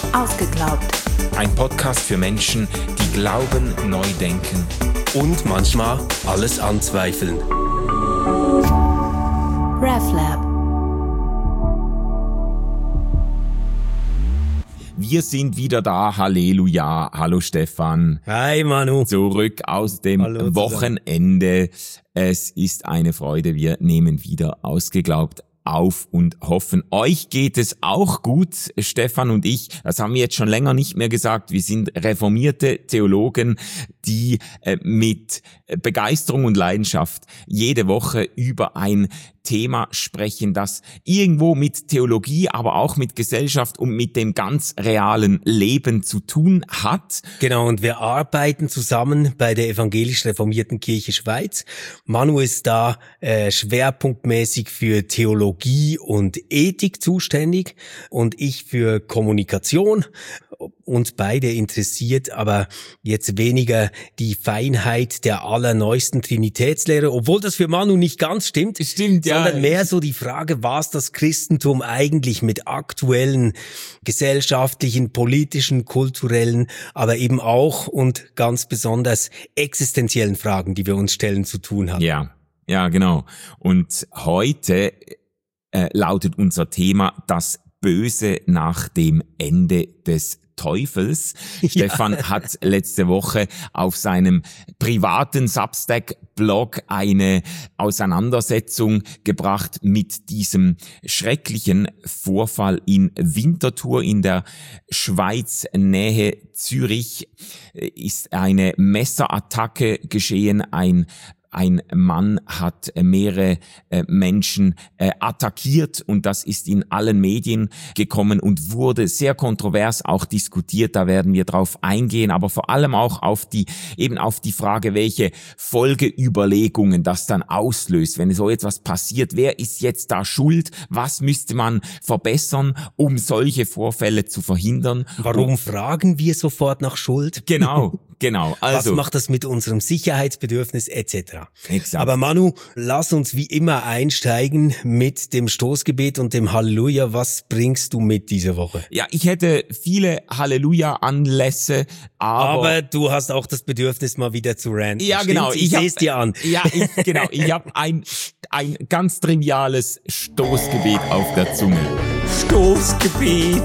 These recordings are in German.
Ausgeglaubt. Ein Podcast für Menschen, die glauben, neu denken und manchmal alles anzweifeln. RefLab. Wir sind wieder da, Halleluja. Hallo Stefan. Hi Manu. Zurück aus dem Wochenende. Es ist eine Freude, wir nehmen wieder Ausgeglaubt auf und hoffen, euch geht es auch gut, Stefan und ich. Das haben wir jetzt schon länger nicht mehr gesagt. Wir sind reformierte Theologen, die mit Begeisterung und Leidenschaft jede Woche über ein Thema sprechen, das irgendwo mit Theologie, aber auch mit Gesellschaft und mit dem ganz realen Leben zu tun hat. Genau, und wir arbeiten zusammen bei der Evangelisch Reformierten Kirche Schweiz. Manu ist da schwerpunktmäßig für Theologie und Ethik zuständig und ich für Kommunikation. Uns beide interessiert aber jetzt weniger die Feinheit der allerneuesten Trinitätslehre, obwohl das für Manu nicht ganz stimmt. Stimmt, ja. Sondern mehr so die Frage, was das Christentum eigentlich mit aktuellen gesellschaftlichen, politischen, kulturellen, aber eben auch und ganz besonders existenziellen Fragen, die wir uns stellen, zu tun hat. Ja, genau. Und heute lautet unser Thema das Böse nach dem Ende des Teufels. Stefan hat letzte Woche auf seinem privaten Substack-Blog eine Auseinandersetzung gebracht mit diesem schrecklichen Vorfall in Winterthur in der Schweiz, Nähe Zürich. Ist eine Messerattacke geschehen, ein Mann hat mehrere Menschen attackiert und das ist in allen Medien gekommen und wurde sehr kontrovers auch diskutiert. Da werden wir drauf eingehen, aber vor allem auch auf die Frage, welche Folgeüberlegungen das dann auslöst, wenn so etwas passiert. Wer ist jetzt da schuld? Was müsste man verbessern, um solche Vorfälle zu verhindern? Warum fragen wir sofort nach Schuld? Genau. Also, was macht das mit unserem Sicherheitsbedürfnis etc.? Exakt. Aber Manu, lass uns wie immer einsteigen mit dem Stoßgebet und dem Halleluja. Was bringst du mit diese Woche? Ja, ich hätte viele Halleluja-Anlässe, aber du hast auch das Bedürfnis, mal wieder zu ranten. Ja, genau. Ich sehe es dir an. Ja, ich habe ein ganz triviales Stoßgebet auf der Zunge. Stoßgebet.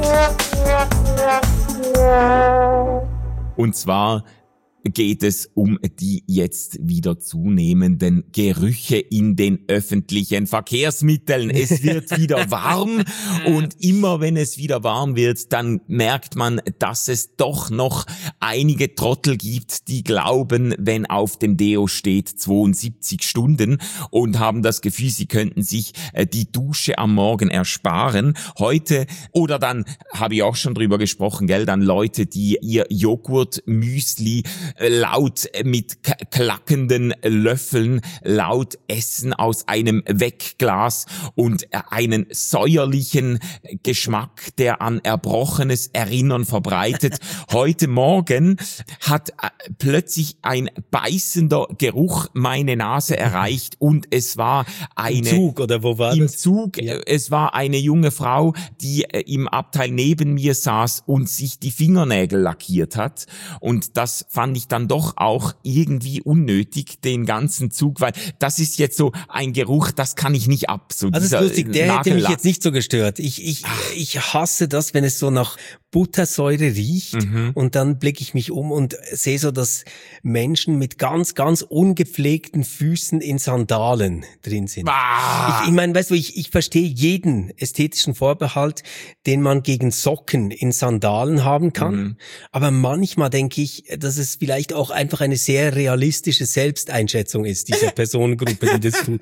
Und zwar geht es um die jetzt wieder zunehmenden Gerüche in den öffentlichen Verkehrsmitteln. Es wird wieder warm und immer wenn es wieder warm wird, dann merkt man, dass es doch noch einige Trottel gibt, die glauben, wenn auf dem Deo steht 72 Stunden und haben das Gefühl, sie könnten sich die Dusche am Morgen ersparen. Heute, oder dann habe ich auch schon drüber gesprochen, gell, dann Leute, die ihr Joghurt-Müsli laut mit klackenden Löffeln laut essen aus einem Wegglas und einen säuerlichen Geschmack, der an Erbrochenes Erinnern verbreitet. Heute Morgen hat plötzlich ein beißender Geruch meine Nase erreicht und es war eine... Im Zug, oder wo war das? Im Zug. Ja. Es war eine junge Frau, die im Abteil neben mir saß und sich die Fingernägel lackiert hat und das fand ich dann doch auch irgendwie unnötig, den ganzen Zug, weil das ist jetzt so ein Geruch, das kann ich nicht ab. So also das ist lustig, der hätte mich jetzt nicht so gestört. Ich hasse das, wenn es so nach Buttersäure riecht und dann blicke ich mich um und sehe so, dass Menschen mit ganz, ganz ungepflegten Füßen in Sandalen drin sind. Ich meine, weißt du, ich verstehe jeden ästhetischen Vorbehalt, den man gegen Socken in Sandalen haben kann, aber manchmal denke ich, dass es vielleicht auch einfach eine sehr realistische Selbsteinschätzung ist, dieser Personengruppe, die das tut.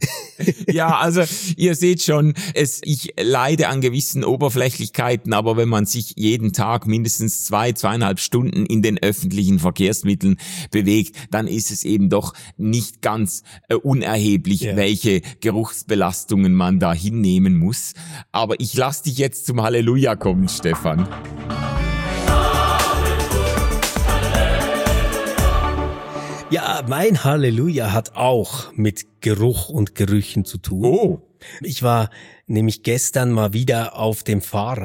Ja, also ihr seht schon, ich leide an gewissen Oberflächlichkeiten, aber wenn man sich jeden Tag mindestens 2,5 Stunden in den öffentlichen Verkehrsmitteln bewegt, dann ist es eben doch nicht ganz unerheblich, welche Geruchsbelastungen man da hinnehmen muss. Aber ich lasse dich jetzt zum Halleluja kommen, Stefan. Ja, mein Halleluja hat auch mit Geruch und Gerüchen zu tun. Oh. Ich war nämlich gestern mal wieder auf dem Fahrrad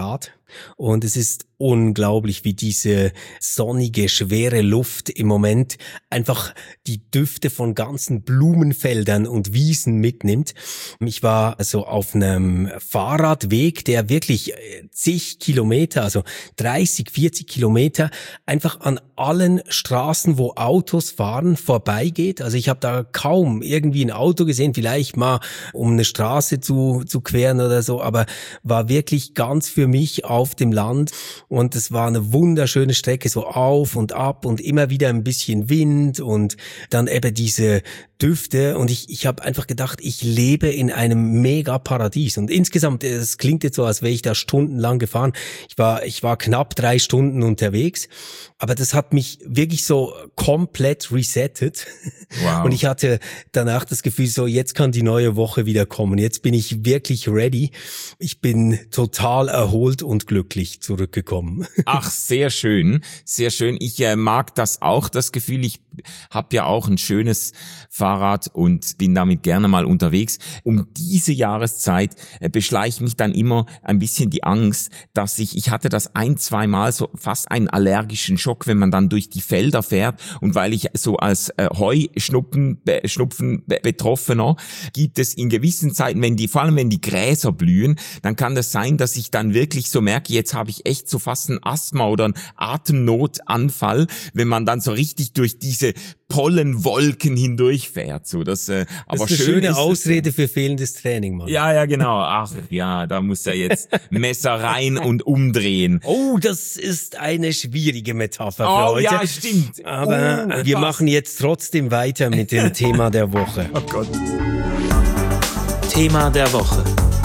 Und es ist unglaublich, wie diese sonnige, schwere Luft im Moment einfach die Düfte von ganzen Blumenfeldern und Wiesen mitnimmt. Ich war also auf einem Fahrradweg, der wirklich zig Kilometer, also 30, 40 Kilometer, einfach an allen Straßen, wo Autos fahren, vorbeigeht. Also ich habe da kaum irgendwie ein Auto gesehen, vielleicht mal um eine Straße zu queren oder so, aber war wirklich ganz für mich auf dem Land. Und es war eine wunderschöne Strecke, so auf und ab und immer wieder ein bisschen Wind und dann eben diese Düfte. Und ich habe einfach gedacht, ich lebe in einem mega Paradies. Und insgesamt, es klingt jetzt so, als wäre ich da stundenlang gefahren. Ich war knapp 3 Stunden unterwegs, aber das hat mich wirklich so komplett resettet. Wow. Und ich hatte danach das Gefühl, so jetzt kann die neue Woche wieder kommen. Jetzt bin ich wirklich ready. Ich bin total erholt und glücklich zurückgekommen. Ach, sehr schön, sehr schön. Ich mag das auch, das Gefühl. Ich habe ja auch ein schönes Fahrrad und bin damit gerne mal unterwegs. Um diese Jahreszeit beschleicht mich dann immer ein bisschen die Angst, dass ich hatte das 1-2 Mal so fast einen allergischen Schock, wenn man dann durch die Felder fährt. Und weil ich so als Heuschnupfen Betroffener gibt es in gewissen Zeiten, vor allem wenn die Gräser blühen, dann kann das sein, dass ich dann wirklich so merke, jetzt habe ich echt so fast ein Asthma oder einen Atemnotanfall, wenn man dann so richtig durch diese Pollenwolken hindurchfährt. So, das ist eine schöne Ausrede für fehlendes Training, Mann. Ja, genau. Ach ja, da muss er jetzt Messer rein und umdrehen. Oh, das ist eine schwierige Metapher für heute. Ja, stimmt. Aber wir machen jetzt trotzdem weiter mit dem Thema der Woche. Oh Gott. Thema der Woche.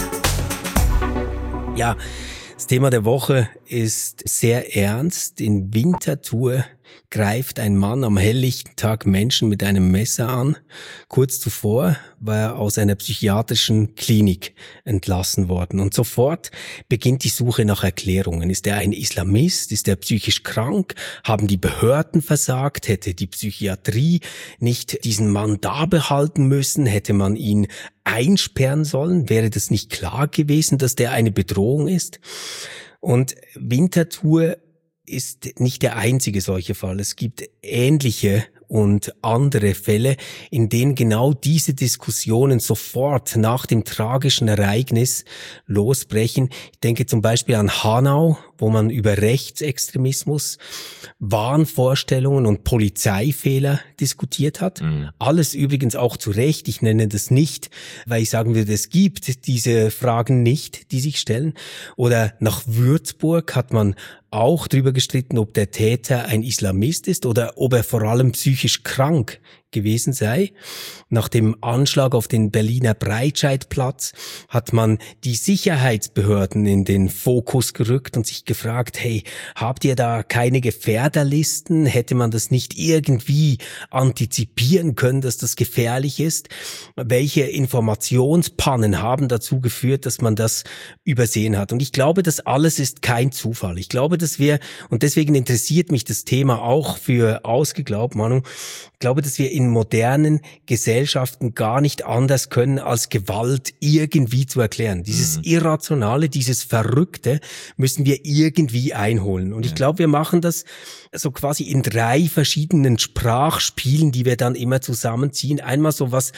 Ja, das Thema der Woche ist sehr ernst. In Winterthur greift ein Mann am helllichten Tag Menschen mit einem Messer an. Kurz zuvor war er aus einer psychiatrischen Klinik entlassen worden. Und sofort beginnt die Suche nach Erklärungen. Ist er ein Islamist? Ist er psychisch krank? Haben die Behörden versagt? Hätte die Psychiatrie nicht diesen Mann da behalten müssen? Hätte man ihn einsperren sollen? Wäre das nicht klar gewesen, dass der eine Bedrohung ist? Und Winterthur ist nicht der einzige solche Fall. Es gibt ähnliche und andere Fälle, in denen genau diese Diskussionen sofort nach dem tragischen Ereignis losbrechen. Ich denke zum Beispiel an Hanau, wo man über Rechtsextremismus, Wahnvorstellungen und Polizeifehler diskutiert hat. Alles übrigens auch zu Recht. Ich nenne das nicht, weil ich sagen würde, es gibt diese Fragen nicht, die sich stellen. Oder nach Würzburg hat man auch darüber gestritten, ob der Täter ein Islamist ist oder ob er vor allem psychisch krank gewesen sei. Nach dem Anschlag auf den Berliner Breitscheidplatz hat man die Sicherheitsbehörden in den Fokus gerückt und sich gefragt, hey, habt ihr da keine Gefährderlisten? Hätte man das nicht irgendwie antizipieren können, dass das gefährlich ist? Welche Informationspannen haben dazu geführt, dass man das übersehen hat? Und ich glaube, das alles ist kein Zufall. Ich glaube, dass wir, und deswegen interessiert mich das Thema auch für ausgeglaubt, Manu, ich glaube, dass wir in modernen Gesellschaften gar nicht anders können, als Gewalt irgendwie zu erklären. Dieses Irrationale, dieses Verrückte müssen wir irgendwie einholen. Und ich glaube, wir machen das so quasi in 3 verschiedenen Sprachspielen, die wir dann immer zusammenziehen. Einmal so was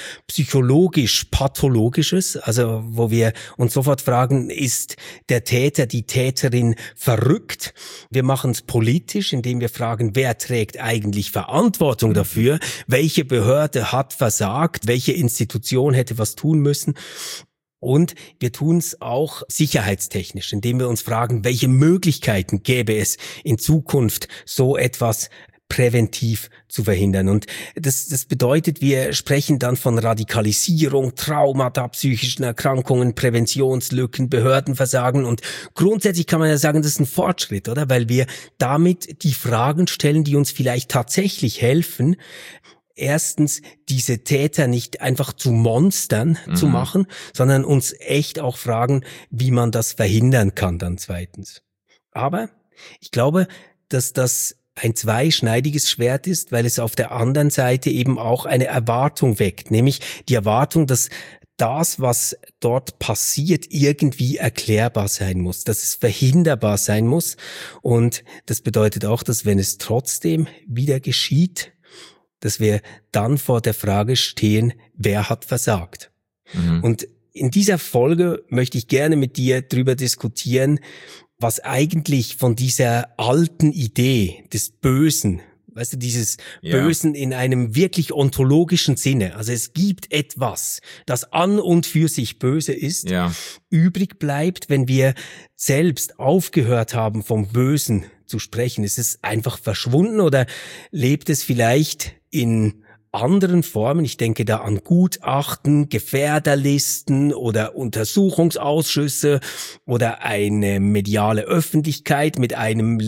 psychologisch-pathologisches, also wo wir uns sofort fragen, ist der Täter, die Täterin verrückt? Wir machen es politisch, indem wir fragen, wer trägt eigentlich Verantwortung dafür? Welche Behörde hat versagt? Welche Institution hätte was tun müssen? Und wir tun es auch sicherheitstechnisch, indem wir uns fragen, welche Möglichkeiten gäbe es in Zukunft, so etwas präventiv zu verhindern. Und das bedeutet, wir sprechen dann von Radikalisierung, Traumata, psychischen Erkrankungen, Präventionslücken, Behördenversagen. Und grundsätzlich kann man ja sagen, das ist ein Fortschritt, oder? Weil wir damit die Fragen stellen, die uns vielleicht tatsächlich helfen, erstens diese Täter nicht einfach zu Monstern zu machen, sondern uns echt auch fragen, wie man das verhindern kann dann zweitens. Aber ich glaube, dass das ein zweischneidiges Schwert ist, weil es auf der anderen Seite eben auch eine Erwartung weckt, nämlich die Erwartung, dass das, was dort passiert, irgendwie erklärbar sein muss, dass es verhinderbar sein muss. Und das bedeutet auch, dass wenn es trotzdem wieder geschieht, dass wir dann vor der Frage stehen, wer hat versagt? Und in dieser Folge möchte ich gerne mit dir drüber diskutieren, was eigentlich von dieser alten Idee des Bösen, weißt du, dieses Bösen in einem wirklich ontologischen Sinne, also es gibt etwas, das an und für sich böse ist, übrig bleibt, wenn wir selbst aufgehört haben, vom Bösen zu sprechen. Ist es einfach verschwunden oder lebt es vielleicht in anderen Formen? Ich denke da an Gutachten, Gefährderlisten oder Untersuchungsausschüsse oder eine mediale Öffentlichkeit mit einem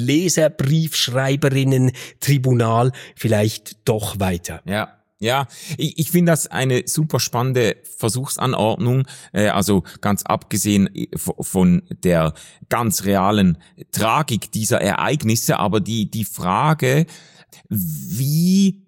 Leserbriefschreiberinnen-Tribunal vielleicht doch weiter. Ja, ich finde das eine super spannende Versuchsanordnung, also ganz abgesehen von der ganz realen Tragik dieser Ereignisse, aber die Frage, wie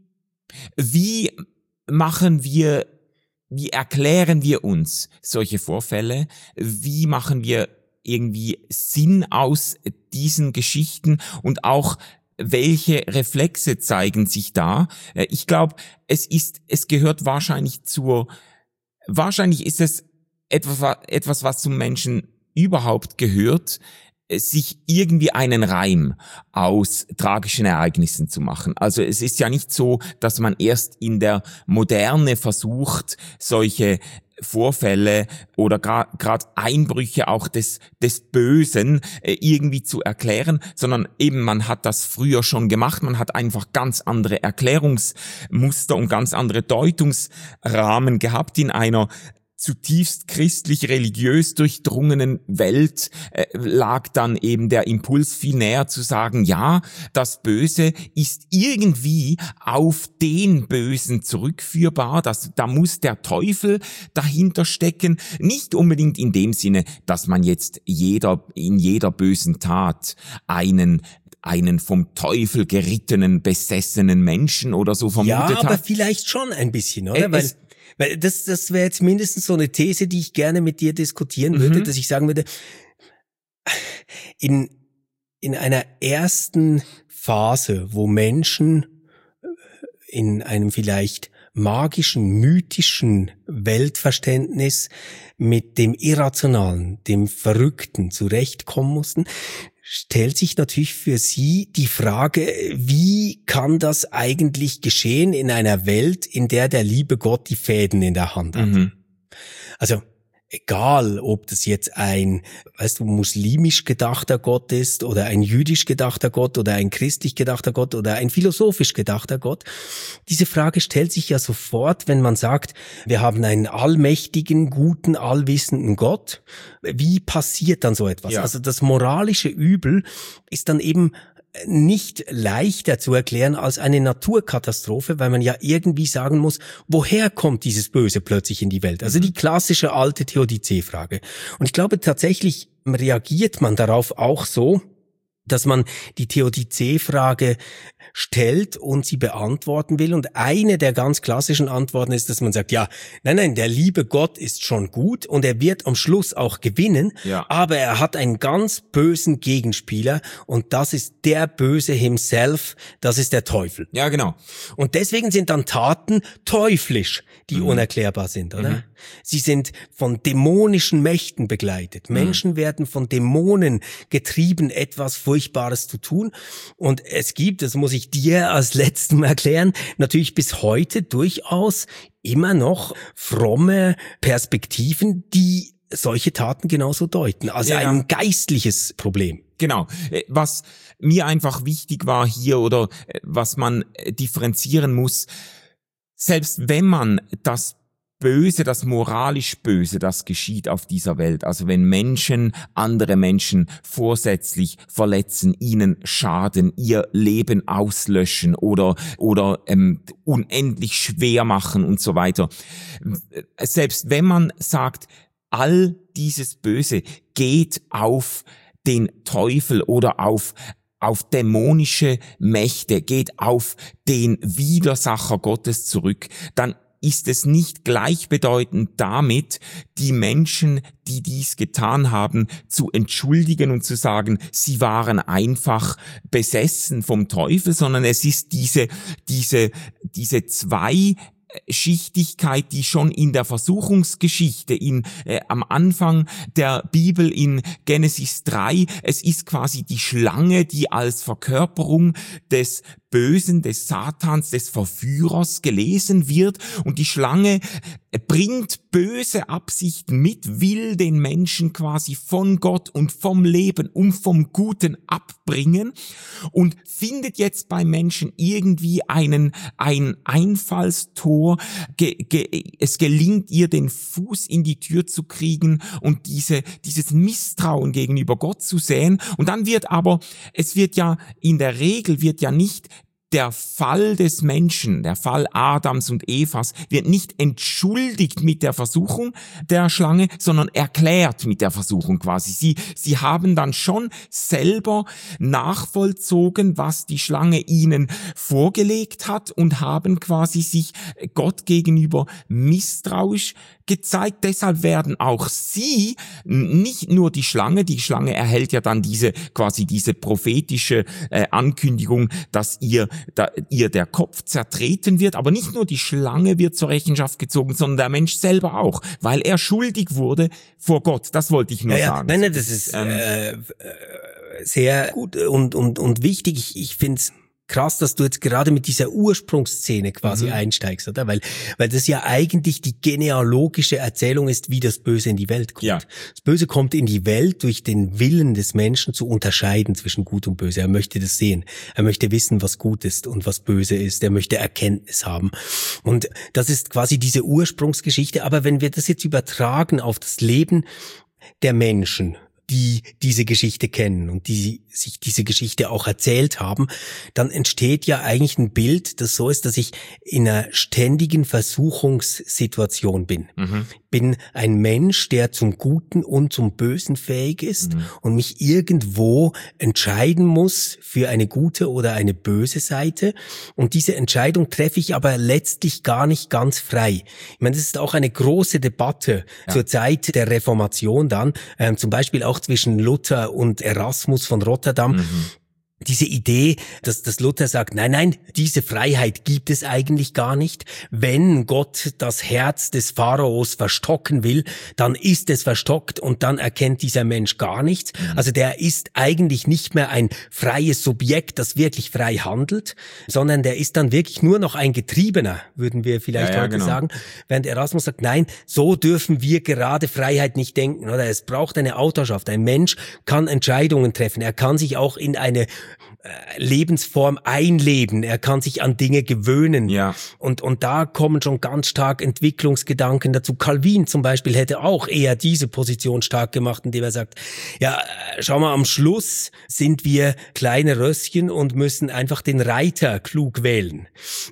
erklären wir uns solche Vorfälle? Wie machen wir irgendwie Sinn aus diesen Geschichten und auch welche Reflexe zeigen sich da? Ich glaube, es gehört wahrscheinlich ist es etwas, was zum Menschen überhaupt gehört, sich irgendwie einen Reim aus tragischen Ereignissen zu machen. Also es ist ja nicht so, dass man erst in der Moderne versucht, solche Vorfälle oder gerade Einbrüche auch des Bösen irgendwie zu erklären, sondern eben man hat das früher schon gemacht, man hat einfach ganz andere Erklärungsmuster und ganz andere Deutungsrahmen gehabt in einer zutiefst christlich-religiös durchdrungenen Welt lag dann eben der Impuls viel näher zu sagen, ja, das Böse ist irgendwie auf den Bösen zurückführbar, da muss der Teufel dahinter stecken, nicht unbedingt in dem Sinne, dass man jetzt in jeder bösen Tat einen vom Teufel gerittenen, besessenen Menschen oder so vermutet hat. Ja, aber vielleicht schon ein bisschen, oder? Weil das wäre jetzt mindestens so eine These, die ich gerne mit dir diskutieren würde, dass ich sagen würde, in einer ersten Phase, wo Menschen in einem vielleicht magischen, mythischen Weltverständnis mit dem Irrationalen, dem Verrückten zurechtkommen mussten, stellt sich natürlich für sie die Frage, wie kann das eigentlich geschehen in einer Welt, in der der liebe Gott die Fäden in der Hand hat? Also egal, ob das jetzt ein, muslimisch gedachter Gott ist oder ein jüdisch gedachter Gott oder ein christlich gedachter Gott oder ein philosophisch gedachter Gott. Diese Frage stellt sich ja sofort, wenn man sagt, wir haben einen allmächtigen, guten, allwissenden Gott. Wie passiert dann so etwas? Ja. Also das moralische Übel ist dann eben nicht leichter zu erklären als eine Naturkatastrophe, weil man ja irgendwie sagen muss, woher kommt dieses Böse plötzlich in die Welt? Also die klassische alte Theodizee-Frage. Und ich glaube tatsächlich reagiert man darauf auch so, dass man die Theodizee-Frage stellt und sie beantworten will. Und eine der ganz klassischen Antworten ist, dass man sagt, ja, nein, der liebe Gott ist schon gut und er wird am Schluss auch gewinnen, aber er hat einen ganz bösen Gegenspieler und das ist der Böse himself, das ist der Teufel. Ja, genau. Und deswegen sind dann Taten teuflisch, die unerklärbar sind, oder? Sie sind von dämonischen Mächten begleitet. Menschen werden von Dämonen getrieben, etwas Furchtbares zu tun. Und es gibt, das muss ich dir als Letztem erklären, natürlich bis heute durchaus immer noch fromme Perspektiven, die solche Taten genauso deuten. Also ein geistliches Problem. Genau. Was mir einfach wichtig war hier oder was man differenzieren muss, selbst wenn man das Böse, das moralisch Böse, das geschieht auf dieser Welt. Also wenn Menschen andere Menschen vorsätzlich verletzen, ihnen schaden, ihr Leben auslöschen oder unendlich schwer machen und so weiter. Selbst wenn man sagt, all dieses Böse geht auf den Teufel oder auf dämonische Mächte, geht auf den Widersacher Gottes zurück, dann ist es nicht gleichbedeutend damit, die Menschen, die dies getan haben, zu entschuldigen und zu sagen, sie waren einfach besessen vom Teufel, sondern es ist diese Zweischichtigkeit, die schon in der Versuchungsgeschichte am Anfang der Bibel in Genesis 3, es ist quasi die Schlange, die als Verkörperung des Bösen, des Satans, des Verführers gelesen wird, und die Schlange bringt böse Absichten mit, will den Menschen quasi von Gott und vom Leben und vom Guten abbringen und findet jetzt beim Menschen irgendwie ein Einfallstor. Es gelingt ihr, den Fuß in die Tür zu kriegen und dieses Misstrauen gegenüber Gott zu säen. Und dann es wird ja in der Regel nicht der Fall des Menschen, der Fall Adams und Evas, wird nicht entschuldigt mit der Versuchung der Schlange, sondern erklärt mit der Versuchung quasi. Sie haben dann schon selber nachvollzogen, was die Schlange ihnen vorgelegt hat, und haben quasi sich Gott gegenüber misstrauisch gezeigt. Deshalb werden auch sie, nicht nur die Schlange erhält ja dann diese prophetische Ankündigung, dass ihr der Kopf zertreten wird, aber nicht nur die Schlange wird zur Rechenschaft gezogen, sondern der Mensch selber auch, weil er schuldig wurde vor Gott. Das wollte ich nur sagen. Nein, das ist sehr gut und wichtig. Ich finde es krass, dass du jetzt gerade mit dieser Ursprungsszene quasi einsteigst, oder? Weil das ja eigentlich die genealogische Erzählung ist, wie das Böse in die Welt kommt. Ja. Das Böse kommt in die Welt durch den Willen des Menschen zu unterscheiden zwischen Gut und Böse. Er möchte das sehen. Er möchte wissen, was gut ist und was böse ist. Er möchte Erkenntnis haben. Und das ist quasi diese Ursprungsgeschichte. Aber wenn wir das jetzt übertragen auf das Leben der Menschen, die diese Geschichte kennen und die sich diese Geschichte auch erzählt haben, dann entsteht ja eigentlich ein Bild, das so ist, dass ich in einer ständigen Versuchungssituation bin. Bin ein Mensch, der zum Guten und zum Bösen fähig ist und mich irgendwo entscheiden muss für eine gute oder eine böse Seite. Und diese Entscheidung treffe ich aber letztlich gar nicht ganz frei. Ich meine, das ist auch eine große Debatte zur Zeit der Reformation dann, zum Beispiel auch zwischen Luther und Erasmus von Rotterdam. Diese Idee, dass Luther sagt, nein, diese Freiheit gibt es eigentlich gar nicht. Wenn Gott das Herz des Pharaos verstocken will, dann ist es verstockt und dann erkennt dieser Mensch gar nichts. Also der ist eigentlich nicht mehr ein freies Subjekt, das wirklich frei handelt, sondern der ist dann wirklich nur noch ein Getriebener, würden wir vielleicht heute sagen. Während Erasmus sagt, nein, so dürfen wir gerade Freiheit nicht denken. Oder es braucht eine Autorschaft. Ein Mensch kann Entscheidungen treffen. Er kann sich auch in eine Lebensform einleben, er kann sich an Dinge gewöhnen. Ja. Und da kommen schon ganz stark Entwicklungsgedanken dazu. Calvin zum Beispiel hätte auch eher diese Position stark gemacht, indem er sagt, ja, schau mal, am Schluss sind wir kleine Rösschen und müssen einfach den Reiter klug wählen.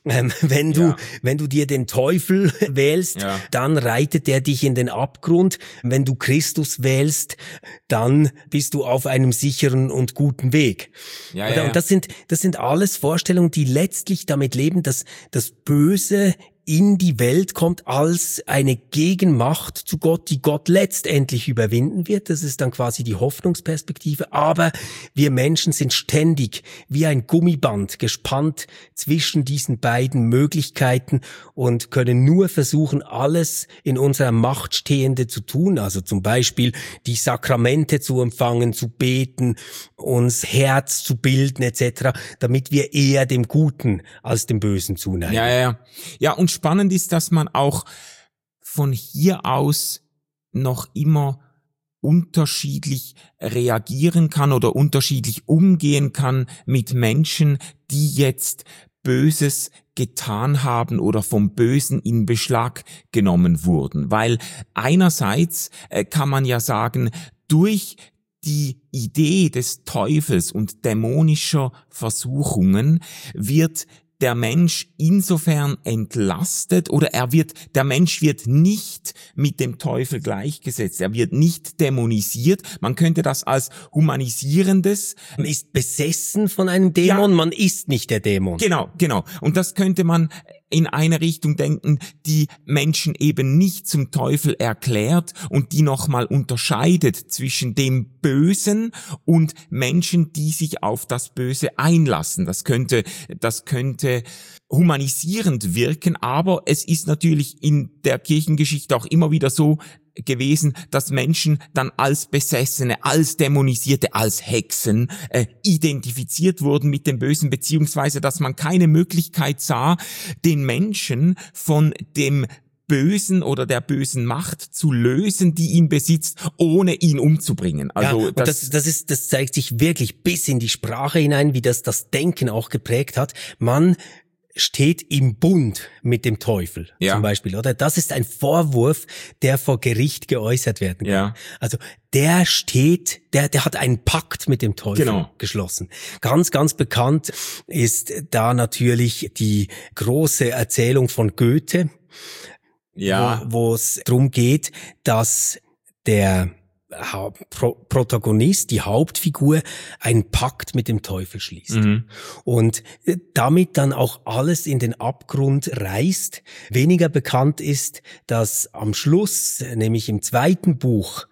Wenn du dir den Teufel wählst, dann reitet der dich in den Abgrund. Wenn du Christus wählst, dann bist du auf einem sicheren und guten Weg. Und das sind alles Vorstellungen, die letztlich damit leben, dass das Böse in die Welt kommt als eine Gegenmacht zu Gott, die Gott letztendlich überwinden wird. Das ist dann quasi die Hoffnungsperspektive. Aber wir Menschen sind ständig wie ein Gummiband gespannt zwischen diesen beiden Möglichkeiten und können nur versuchen, alles in unserer Macht Stehende zu tun. Also zum Beispiel die Sakramente zu empfangen, zu beten, uns Herz zu bilden etc., damit wir eher dem Guten als dem Bösen zuneigen. Ja, und spannend ist, dass man auch von hier aus noch immer unterschiedlich reagieren kann oder unterschiedlich umgehen kann mit Menschen, die jetzt Böses getan haben oder vom Bösen in Beschlag genommen wurden. Weil einerseits kann man ja sagen, durch die Idee des Teufels und dämonischer Versuchungen wird der Mensch insofern entlastet oder der Mensch wird nicht mit dem Teufel gleichgesetzt, er wird nicht dämonisiert. Man könnte das als humanisierendes. Man ist besessen von einem Dämon, man ist nicht der Dämon. Genau. Und das könnte man in eine Richtung denken, die Menschen eben nicht zum Teufel erklärt und die nochmal unterscheidet zwischen dem Bösen und Menschen, die sich auf das Böse einlassen. Das könnte humanisierend wirken, aber es ist natürlich in der Kirchengeschichte auch immer wieder so gewesen, dass Menschen dann als Besessene, als Dämonisierte, als Hexen identifiziert wurden mit dem Bösen, beziehungsweise dass man keine Möglichkeit sah, den Menschen von dem Bösen oder der bösen Macht zu lösen, die ihn besitzt, ohne ihn umzubringen. Also ja, das zeigt sich wirklich bis in die Sprache hinein, wie das Denken auch geprägt hat. Man steht im Bund mit dem Teufel, zum Beispiel, oder? Das ist ein Vorwurf, der vor Gericht geäußert werden kann. Ja. Also der hat einen Pakt mit dem Teufel geschlossen. Ganz, ganz bekannt ist da natürlich die große Erzählung von Goethe, wo es darum geht, dass der Protagonist, die Hauptfigur, einen Pakt mit dem Teufel schließt. Und damit dann auch alles in den Abgrund reißt. Weniger bekannt ist, dass am Schluss, nämlich im zweiten Buch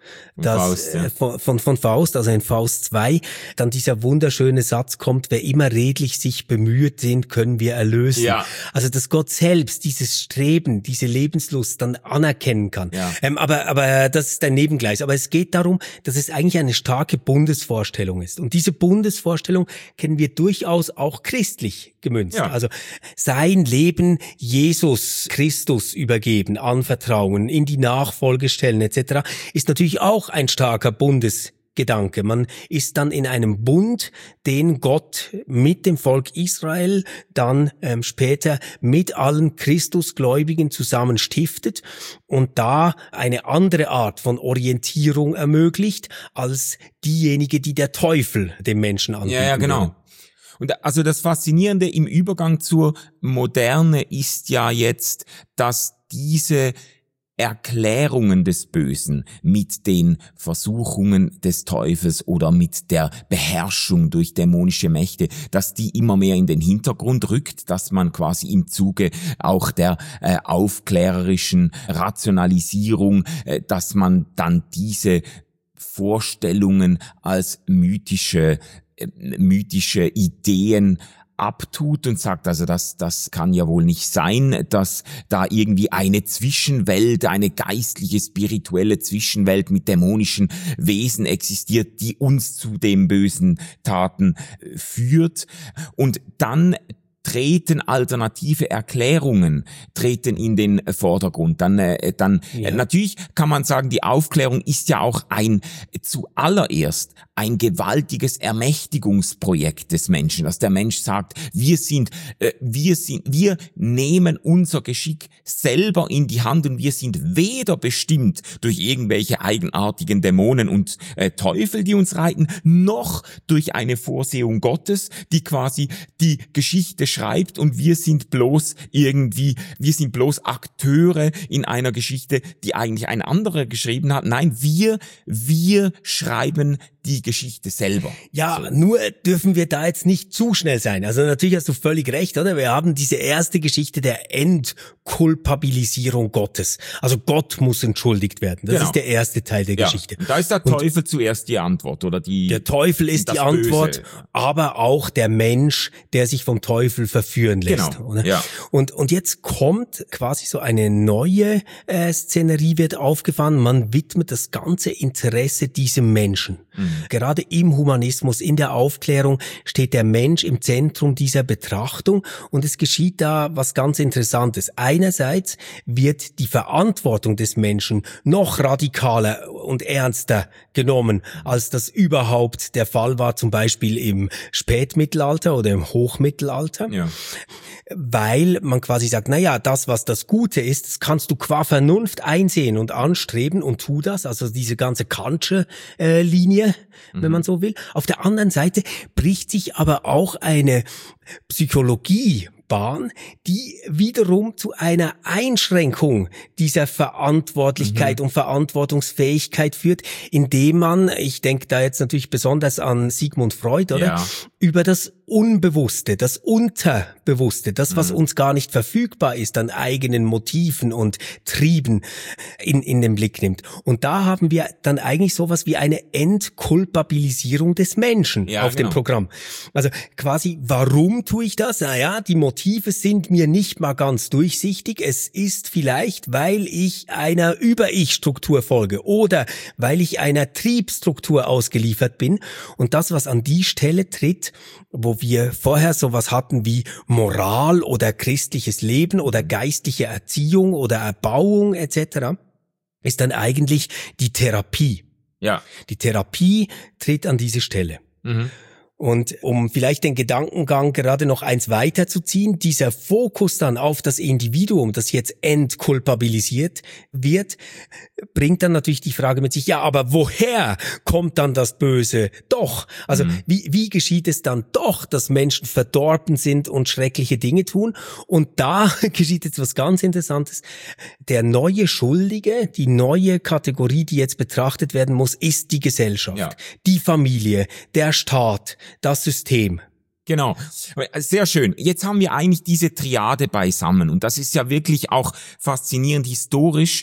von Faust, also in Faust 2, dann dieser wunderschöne Satz kommt: Wer immer redlich sich bemüht, den können wir erlösen. Ja. Also dass Gott selbst dieses Streben, diese Lebenslust dann anerkennen kann. Ja. Aber das ist ein Nebengleis. Aber es geht darum, dass es eigentlich eine starke Bundesvorstellung ist. Und diese Bundesvorstellung kennen wir durchaus auch christlich gemünzt. Ja. Also sein Leben Jesus Christus übergeben, anvertrauen, in die Nachfolge stellen etc. ist natürlich auch ein starker Bundesgedanke. Man ist dann in einem Bund, den Gott mit dem Volk Israel dann später mit allen Christusgläubigen zusammen stiftet und da eine andere Art von Orientierung ermöglicht als diejenige, die der Teufel dem Menschen anbietet. Ja, genau. Würde. Und also das Faszinierende im Übergang zur Moderne ist ja jetzt, dass diese Erklärungen des Bösen mit den Versuchungen des Teufels oder mit der Beherrschung durch dämonische Mächte, dass die immer mehr in den Hintergrund rückt, dass man quasi im Zuge auch der aufklärerischen Rationalisierung, dass man dann diese Vorstellungen als mythische Ideen abtut und sagt, also das kann ja wohl nicht sein, dass da irgendwie eine Zwischenwelt, eine geistliche, spirituelle Zwischenwelt mit dämonischen Wesen existiert, die uns zu den bösen Taten führt. Und dann treten alternative Erklärungen in den Vordergrund. Dann natürlich kann man sagen, die Aufklärung ist ja auch zuallererst ein gewaltiges Ermächtigungsprojekt des Menschen, dass der Mensch sagt, wir nehmen unser Geschick selber in die Hand und wir sind weder bestimmt durch irgendwelche eigenartigen Dämonen und Teufel, die uns reiten, noch durch eine Vorsehung Gottes, die quasi die Geschichte schreibt und wir sind bloß Akteure in einer Geschichte, die eigentlich ein anderer geschrieben hat. Nein, wir schreiben die Geschichte selber. Ja, so. Nur dürfen wir da jetzt nicht zu schnell sein. Also natürlich hast du völlig recht, oder? Wir haben diese erste Geschichte der Entkulpabilisierung Gottes. Also Gott muss entschuldigt werden. Das ist der erste Teil der Geschichte. Und da ist der Teufel zuerst die Antwort, oder der Teufel ist die Antwort, aber auch der Mensch, der sich vom Teufel verführen lässt. Genau. Oder? Ja. Und jetzt kommt quasi so eine neue Szenerie wird aufgefahren. Man widmet das ganze Interesse diesem Menschen. Gerade im Humanismus, in der Aufklärung steht der Mensch im Zentrum dieser Betrachtung und es geschieht da was ganz Interessantes. Einerseits wird die Verantwortung des Menschen noch radikaler und ernster genommen, als das überhaupt der Fall war, zum Beispiel im Spätmittelalter oder im Hochmittelalter. Ja. Weil man quasi sagt, das, was das Gute ist, das kannst du qua Vernunft einsehen und anstreben und tu das, also diese ganze Kantsche Linie, wenn man so will. Auf der anderen Seite bricht sich aber auch eine Psychologie Bahn, die wiederum zu einer Einschränkung dieser Verantwortlichkeit und Verantwortungsfähigkeit führt, indem man, ich denke da jetzt natürlich besonders an Sigmund Freud, oder? Über das Unbewusste, das Unterbewusste, das, was uns gar nicht verfügbar ist an eigenen Motiven und Trieben in den Blick nimmt. Und da haben wir dann eigentlich sowas wie eine Entkulpabilisierung des Menschen auf dem Programm. Also quasi, warum tue ich das? Naja, die Motive sind mir nicht mal ganz durchsichtig. Es ist vielleicht, weil ich einer Über-Ich-Struktur folge oder weil ich einer Triebstruktur ausgeliefert bin. Und das, was an die Stelle tritt, wo wir vorher sowas hatten wie Moral oder christliches Leben oder geistliche Erziehung oder Erbauung etc., ist dann eigentlich die Therapie. Ja. Die Therapie tritt an diese Stelle. Und um vielleicht den Gedankengang gerade noch eins weiterzuziehen, dieser Fokus dann auf das Individuum, das jetzt entkulpabilisiert wird, bringt dann natürlich die Frage mit sich, ja, aber woher kommt dann das Böse doch? Also wie geschieht es dann doch, dass Menschen verdorben sind und schreckliche Dinge tun? Und da geschieht jetzt was ganz Interessantes. Der neue Schuldige, die neue Kategorie, die jetzt betrachtet werden muss, ist die Gesellschaft, die Familie, der Staat, das System. Genau, sehr schön. Jetzt haben wir eigentlich diese Triade beisammen und das ist ja wirklich auch faszinierend historisch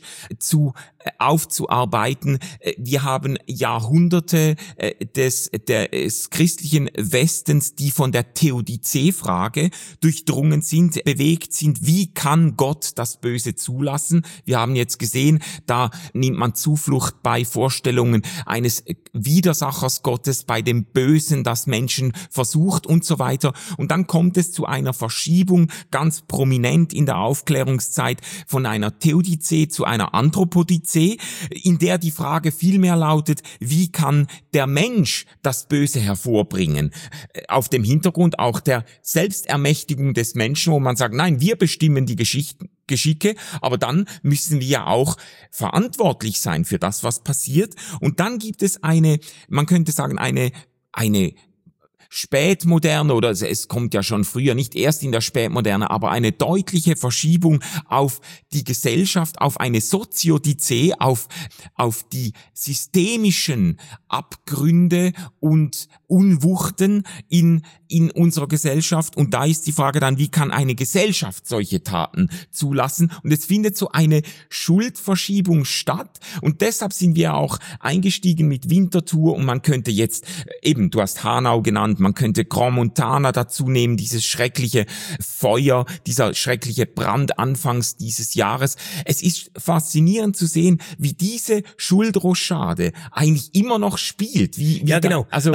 aufzuarbeiten. Wir haben Jahrhunderte des christlichen Westens, die von der Theodizee-Frage durchdrungen sind, bewegt sind. Wie kann Gott das Böse zulassen? Wir haben jetzt gesehen, da nimmt man Zuflucht bei Vorstellungen eines Widersachers Gottes, bei dem Bösen, das Menschen versucht und so weiter. Und dann kommt es zu einer Verschiebung, ganz prominent in der Aufklärungszeit, von einer Theodizee zu einer Anthropodizee, in der die Frage vielmehr lautet, wie kann der Mensch das Böse hervorbringen? Auf dem Hintergrund auch der Selbstermächtigung des Menschen, wo man sagt, nein, wir bestimmen die Geschicke, aber dann müssen wir ja auch verantwortlich sein für das, was passiert. Und dann gibt es man könnte sagen, eine Spätmoderne, oder es kommt ja schon früher, nicht erst in der Spätmoderne, aber eine deutliche Verschiebung auf die Gesellschaft, auf eine Soziodizee, auf die systemischen Abgründe und Unwuchten in unserer Gesellschaft. Und da ist die Frage dann, wie kann eine Gesellschaft solche Taten zulassen? Und es findet so eine Schuldverschiebung statt. Und deshalb sind wir auch eingestiegen mit Winterthur. Und man könnte jetzt eben, du hast Hanau genannt, man könnte Grand Montana dazu nehmen, dieses schreckliche Feuer, dieser schreckliche Brand anfangs dieses Jahres. Es ist faszinierend zu sehen, wie diese Schuldrochade eigentlich immer noch spielt. Genau. Also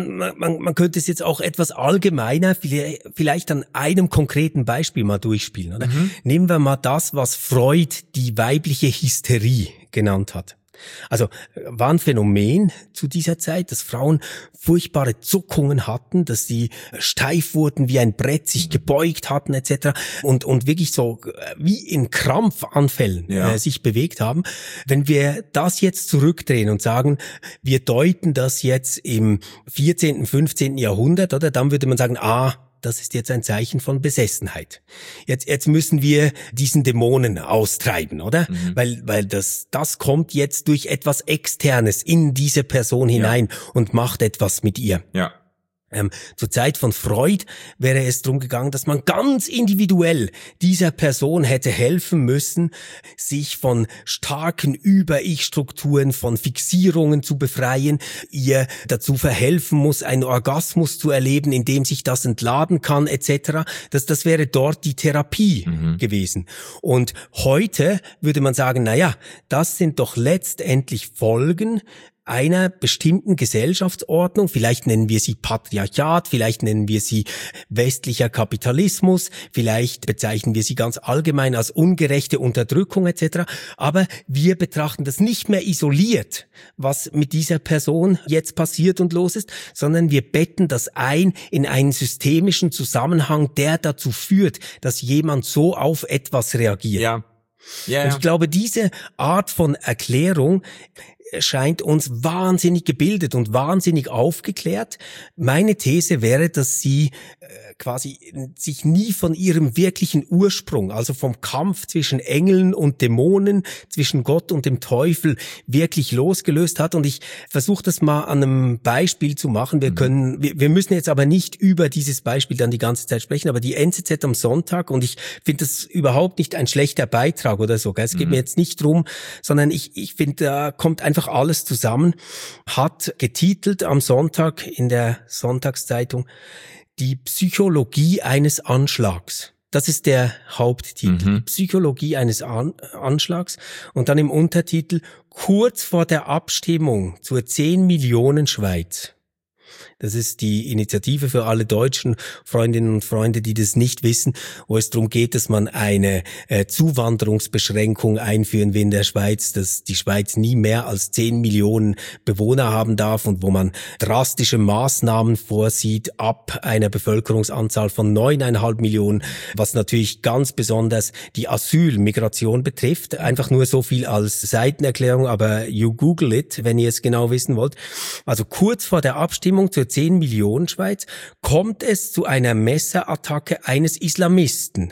man könnte es jetzt auch etwas allgemeiner, vielleicht an einem konkreten Beispiel mal durchspielen, oder? Nehmen wir mal das, was Freud die weibliche Hysterie genannt hat. Also war ein Phänomen zu dieser Zeit, dass Frauen furchtbare Zuckungen hatten, dass sie steif wurden, wie ein Brett, sich gebeugt hatten etc. und wirklich so wie in Krampfanfällen sich bewegt haben. Wenn wir das jetzt zurückdrehen und sagen, wir deuten das jetzt im 14., 15. Jahrhundert, oder, dann würde man sagen, das ist jetzt ein Zeichen von Besessenheit. Jetzt müssen wir diesen Dämonen austreiben, oder? Weil das kommt jetzt durch etwas Externes in diese Person hinein und macht etwas mit ihr. Ja. Zur Zeit von Freud wäre es darum gegangen, dass man ganz individuell dieser Person hätte helfen müssen, sich von starken Über-Ich-Strukturen, von Fixierungen zu befreien, ihr dazu verhelfen muss, einen Orgasmus zu erleben, indem sich das entladen kann, etc. Das wäre dort die Therapie gewesen. Und heute würde man sagen, das sind doch letztendlich Folgen einer bestimmten Gesellschaftsordnung, vielleicht nennen wir sie Patriarchat, vielleicht nennen wir sie westlicher Kapitalismus, vielleicht bezeichnen wir sie ganz allgemein als ungerechte Unterdrückung etc. Aber wir betrachten das nicht mehr isoliert, was mit dieser Person jetzt passiert und los ist, sondern wir betten das ein in einen systemischen Zusammenhang, der dazu führt, dass jemand so auf etwas reagiert. Und ich glaube, diese Art von Erklärung scheint uns wahnsinnig gebildet und wahnsinnig aufgeklärt. Meine These wäre, dass sie quasi sich nie von ihrem wirklichen Ursprung, also vom Kampf zwischen Engeln und Dämonen, zwischen Gott und dem Teufel wirklich losgelöst hat. Und ich versuche das mal an einem Beispiel zu machen. Wir müssen jetzt aber nicht über dieses Beispiel dann die ganze Zeit sprechen, aber die NZZ am Sonntag, und ich finde das überhaupt nicht ein schlechter Beitrag oder so, gell? Es geht mir jetzt nicht drum, sondern ich finde, da kommt einfach alles zusammen, hat getitelt am Sonntag in der Sonntagszeitung die Psychologie eines Anschlags. Das ist der Haupttitel. Die Psychologie eines Anschlags. Und dann im Untertitel kurz vor der Abstimmung zur 10 Millionen Schweiz. Das ist die Initiative für alle deutschen Freundinnen und Freunde, die das nicht wissen, wo es darum geht, dass man eine Zuwanderungsbeschränkung einführen will in der Schweiz, dass die Schweiz nie mehr als 10 Millionen Bewohner haben darf und wo man drastische Maßnahmen vorsieht ab einer Bevölkerungsanzahl von 9,5 Millionen, was natürlich ganz besonders die Asylmigration betrifft. Einfach nur so viel als Seitenerklärung, aber you Google it, wenn ihr es genau wissen wollt. Also kurz vor der Abstimmung zur 10 Millionen Schweiz kommt es zu einer Messerattacke eines Islamisten.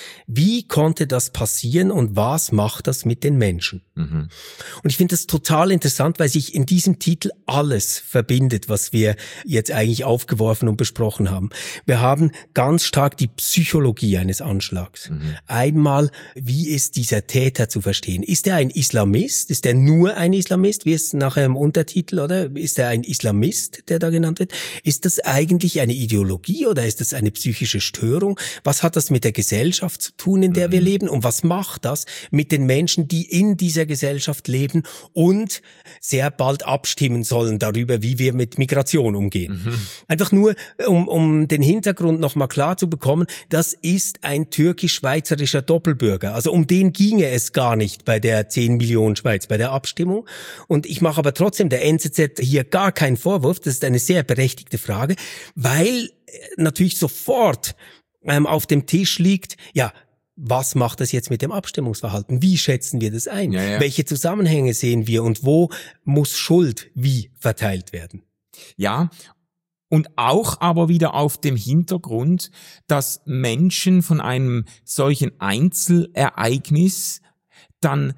Wie konnte das passieren und was macht das mit den Menschen? Und ich finde das total interessant, weil sich in diesem Titel alles verbindet, was wir jetzt eigentlich aufgeworfen und besprochen haben. Wir haben ganz stark die Psychologie eines Anschlags. Einmal, wie ist dieser Täter zu verstehen? Ist er ein Islamist? Ist er nur ein Islamist, wie es nachher im Untertitel, oder? Ist er ein Islamist, der da genannt wird? Ist das eigentlich eine Ideologie oder ist das eine psychische Störung? Was hat das mit der Gesellschaft zu tun, in der wir leben, und was macht das mit den Menschen, die in dieser Gesellschaft leben und sehr bald abstimmen sollen darüber, wie wir mit Migration umgehen. Einfach nur, um den Hintergrund nochmal klar zu bekommen, das ist ein türkisch-schweizerischer Doppelbürger. Also um den ginge es gar nicht bei der 10 Millionen Schweiz, bei der Abstimmung. Und ich mache aber trotzdem der NZZ hier gar keinen Vorwurf, das ist eine sehr berechtigte Frage, weil natürlich sofort auf dem Tisch liegt, ja, was macht das jetzt mit dem Abstimmungsverhalten? Wie schätzen wir das ein? Ja. Welche Zusammenhänge sehen wir und wo muss Schuld wie verteilt werden? Ja, und auch aber wieder auf dem Hintergrund, dass Menschen von einem solchen Einzelereignis dann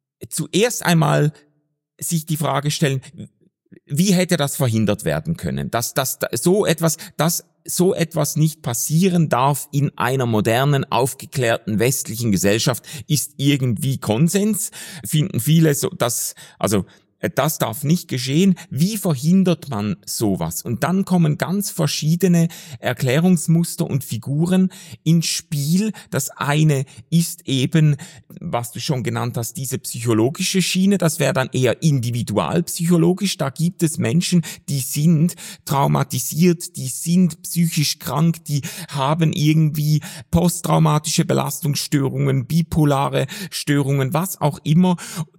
zuerst einmal sich die Frage stellen, wie hätte das verhindert werden können? Dass so etwas nicht passieren darf in einer modernen, aufgeklärten westlichen Gesellschaft, ist irgendwie Konsens. Finden viele so, das darf nicht geschehen. Wie verhindert man sowas? Und dann kommen ganz verschiedene Erklärungsmuster und Figuren ins Spiel. Das eine ist eben, was du schon genannt hast, diese psychologische Schiene. Das wäre dann eher individualpsychologisch. Da gibt es Menschen, die sind traumatisiert, die sind psychisch krank, die haben irgendwie posttraumatische Belastungsstörungen, bipolare Störungen, was auch immer.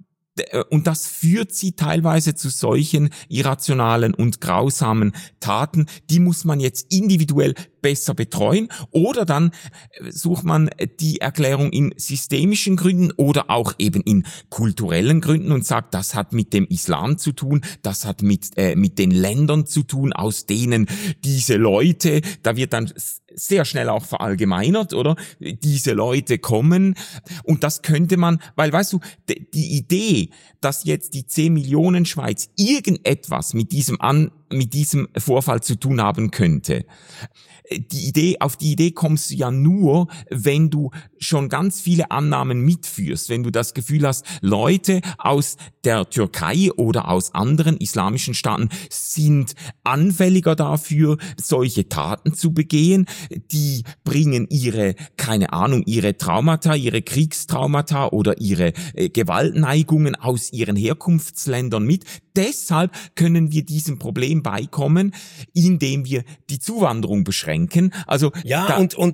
Und das führt sie teilweise zu solchen irrationalen und grausamen Taten. Die muss man jetzt individuell besser betreuen, oder dann sucht man die Erklärung in systemischen Gründen oder auch eben in kulturellen Gründen und sagt, das hat mit dem Islam zu tun, das hat mit den Ländern zu tun, aus denen diese Leute, da wird dann sehr schnell auch verallgemeinert, oder? Diese Leute kommen, und das könnte man, weil, weißt du, die Idee, dass jetzt die 10 Millionen Schweiz irgendetwas mit diesem Vorfall zu tun haben könnte, auf die Idee kommst du ja nur, wenn du schon ganz viele Annahmen mitführst, wenn du das Gefühl hast, Leute aus der Türkei oder aus anderen islamischen Staaten sind anfälliger dafür, solche Taten zu begehen, die bringen ihre Traumata, ihre Kriegstraumata oder ihre Gewaltneigungen aus ihren Herkunftsländern mit. deshalb können wir diesem Problem beikommen, indem wir die Zuwanderung beschränken. Also ja, und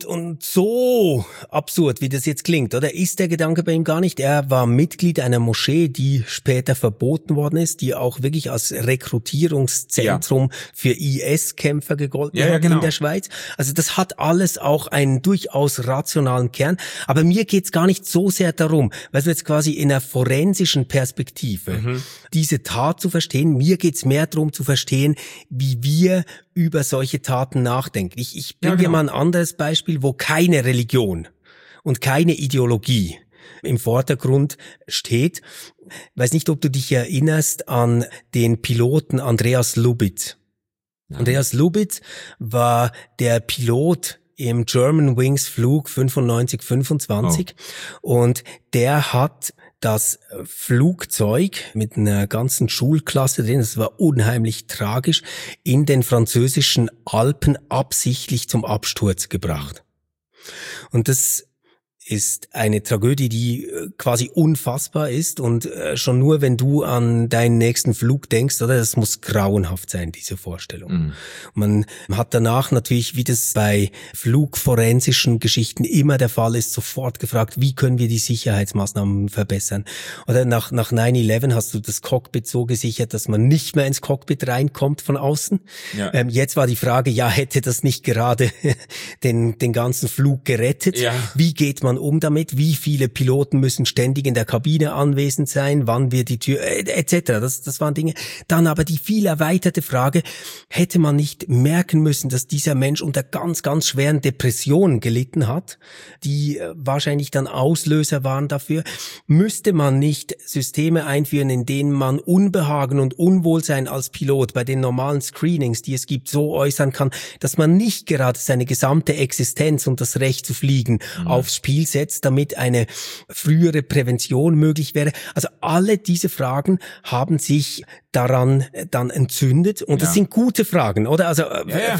so absurd, wie das jetzt klingt, oder ist der Gedanke bei ihm gar nicht. Er war Mitglied einer Moschee, die später verboten worden ist, die auch wirklich als Rekrutierungszentrum für IS-Kämpfer gegolten hat in der Schweiz. Also das hat alles auch einen durchaus rationalen Kern. Aber mir geht's gar nicht so sehr darum, weil wir jetzt quasi in einer forensischen Perspektive diese Tat zu verstehen. Mir geht's mehr darum zu verstehen, wie wir über solche Taten nachdenken. Ich bringe dir mal ein anderes Beispiel, wo keine Religion und keine Ideologie im Vordergrund steht. Ich weiß nicht, ob du dich erinnerst an den Piloten Andreas Lubitz. Ja. Andreas Lubitz war der Pilot im Germanwings Flug 9525 und der hat das Flugzeug mit einer ganzen Schulklasse drin, das war unheimlich tragisch, in den französischen Alpen absichtlich zum Absturz gebracht. Und das ist eine Tragödie, die quasi unfassbar ist und schon nur, wenn du an deinen nächsten Flug denkst, oder, das muss grauenhaft sein, diese Vorstellung. Man hat danach natürlich, wie das bei flugforensischen Geschichten immer der Fall ist, sofort gefragt, wie können wir die Sicherheitsmaßnahmen verbessern? Oder nach 9/11 hast du das Cockpit so gesichert, dass man nicht mehr ins Cockpit reinkommt von außen. Ja. Jetzt war die Frage, ja, hätte das nicht gerade den ganzen Flug gerettet? Ja. Wie geht man um damit? Wie viele Piloten müssen ständig in der Kabine anwesend sein? Wann wird die Tür, etc. Das waren Dinge. Dann aber die viel erweiterte Frage, hätte man nicht merken müssen, dass dieser Mensch unter ganz, ganz schweren Depressionen gelitten hat, die wahrscheinlich dann Auslöser waren dafür? Müsste man nicht Systeme einführen, in denen man Unbehagen und Unwohlsein als Pilot bei den normalen Screenings, die es gibt, so äußern kann, dass man nicht gerade seine gesamte Existenz und das Recht zu fliegen aufs Spiel setzt, damit eine frühere Prävention möglich wäre. Also alle diese Fragen haben sich daran dann entzündet und das sind gute Fragen, oder? Also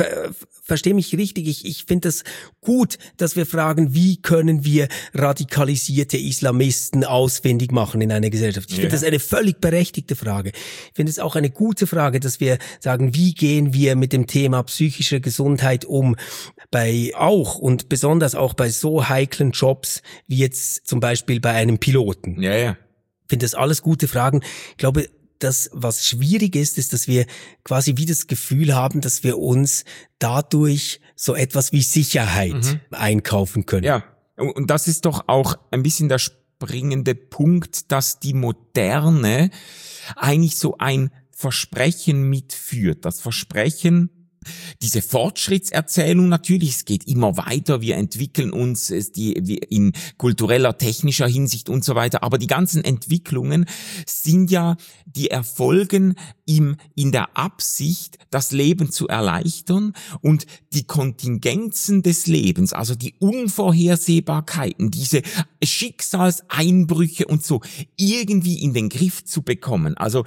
versteh mich richtig, ich finde es gut, dass wir fragen, wie können wir radikalisierte Islamisten ausfindig machen in einer Gesellschaft. Ich finde das eine völlig berechtigte Frage. Ich finde es auch eine gute Frage, dass wir sagen, wie gehen wir mit dem Thema psychische Gesundheit um, bei auch und besonders auch bei so heiklen Jobs wie jetzt zum Beispiel bei einem Piloten. Ich finde das alles gute Fragen. Ich glaube, das, was schwierig ist, ist, dass wir quasi wie das Gefühl haben, dass wir uns dadurch so etwas wie Sicherheit einkaufen können. Ja, und das ist doch auch ein bisschen der springende Punkt, dass die Moderne eigentlich so ein Versprechen mitführt. Das Versprechen, diese Fortschrittserzählung natürlich, es geht immer weiter, wir entwickeln uns in kultureller, technischer Hinsicht und so weiter, aber die ganzen Entwicklungen sind ja, die erfolgen in der Absicht, das Leben zu erleichtern und die Kontingenzen des Lebens, also die Unvorhersehbarkeiten, diese Schicksalseinbrüche und so, irgendwie in den Griff zu bekommen. Also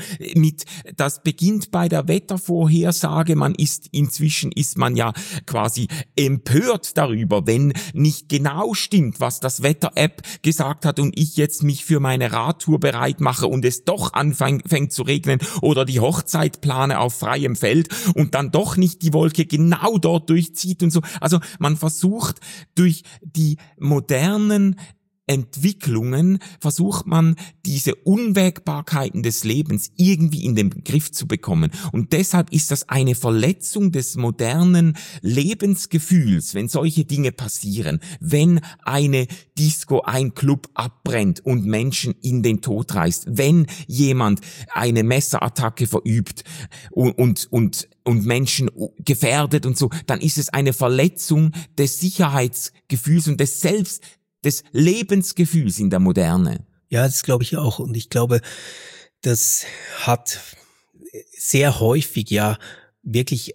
das beginnt bei der Wettervorhersage, inzwischen ist man ja quasi empört darüber, wenn nicht genau stimmt, was das Wetter-App gesagt hat und ich jetzt mich für meine Radtour bereit mache und es doch anfängt zu regnen oder die Hochzeit plane auf freiem Feld und dann doch nicht die Wolke genau dort durchzieht und so. Also man versucht durch die modernen Entwicklungen versucht man, diese Unwägbarkeiten des Lebens irgendwie in den Griff zu bekommen. Und deshalb ist das eine Verletzung des modernen Lebensgefühls, wenn solche Dinge passieren. Wenn eine Disco, ein Club abbrennt und Menschen in den Tod reißt. Wenn jemand eine Messerattacke verübt und Menschen gefährdet und so, dann ist es eine Verletzung des Sicherheitsgefühls und des Lebensgefühls in der Moderne. Ja, das glaube ich auch. Und ich glaube, das hat sehr häufig ja wirklich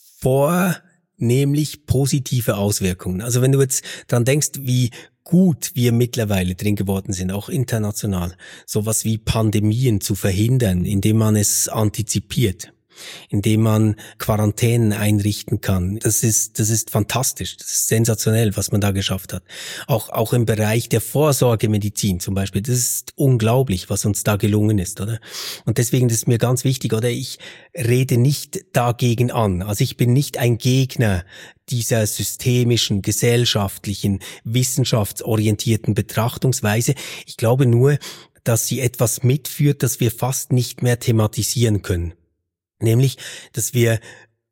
vornehmlich positive Auswirkungen. Also wenn du jetzt dran denkst, wie gut wir mittlerweile drin geworden sind, auch international, sowas wie Pandemien zu verhindern, indem man es antizipiert. indem man Quarantänen einrichten kann. Das ist fantastisch. Das ist sensationell, was man da geschafft hat. Auch im Bereich der Vorsorgemedizin zum Beispiel. Das ist unglaublich, was uns da gelungen ist, oder? Und deswegen ist es mir ganz wichtig, oder? Ich rede nicht dagegen an. Also ich bin nicht ein Gegner dieser systemischen, gesellschaftlichen, wissenschaftsorientierten Betrachtungsweise. Ich glaube nur, dass sie etwas mitführt, das wir fast nicht mehr thematisieren können. Nämlich, dass wir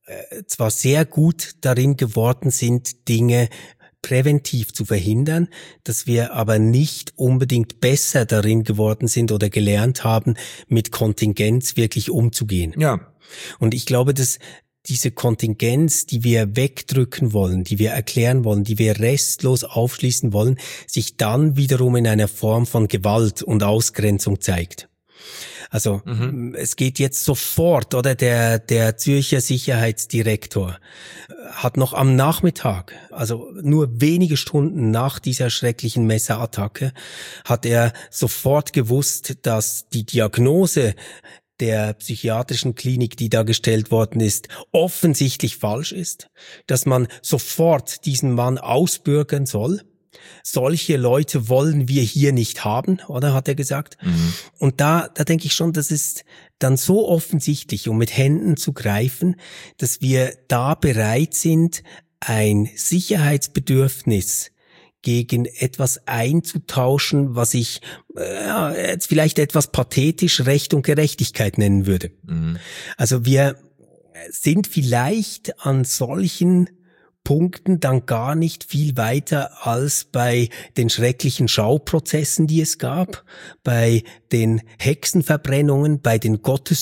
zwar sehr gut darin geworden sind, Dinge präventiv zu verhindern, dass wir aber nicht unbedingt besser darin geworden sind oder gelernt haben, mit Kontingenz wirklich umzugehen. Ja. Und ich glaube, dass diese Kontingenz, die wir wegdrücken wollen, die wir erklären wollen, die wir restlos aufschließen wollen, sich dann wiederum in einer Form von Gewalt und Ausgrenzung zeigt. Also es geht jetzt sofort, oder der Zürcher Sicherheitsdirektor hat noch am Nachmittag, also nur wenige Stunden nach dieser schrecklichen Messerattacke, hat er sofort gewusst, dass die Diagnose der psychiatrischen Klinik, die da gestellt worden ist, offensichtlich falsch ist, dass man sofort diesen Mann ausbürgern soll. Solche Leute wollen wir hier nicht haben, oder, hat er gesagt. Und da denke ich schon, das ist dann so offensichtlich, um mit Händen zu greifen, dass wir da bereit sind, ein Sicherheitsbedürfnis gegen etwas einzutauschen, was ich jetzt vielleicht etwas pathetisch Recht und Gerechtigkeit nennen würde. Also wir sind vielleicht an solchen Punkten dann gar nicht viel weiter als bei den schrecklichen Schauprozessen, die es gab, bei den Hexenverbrennungen, bei den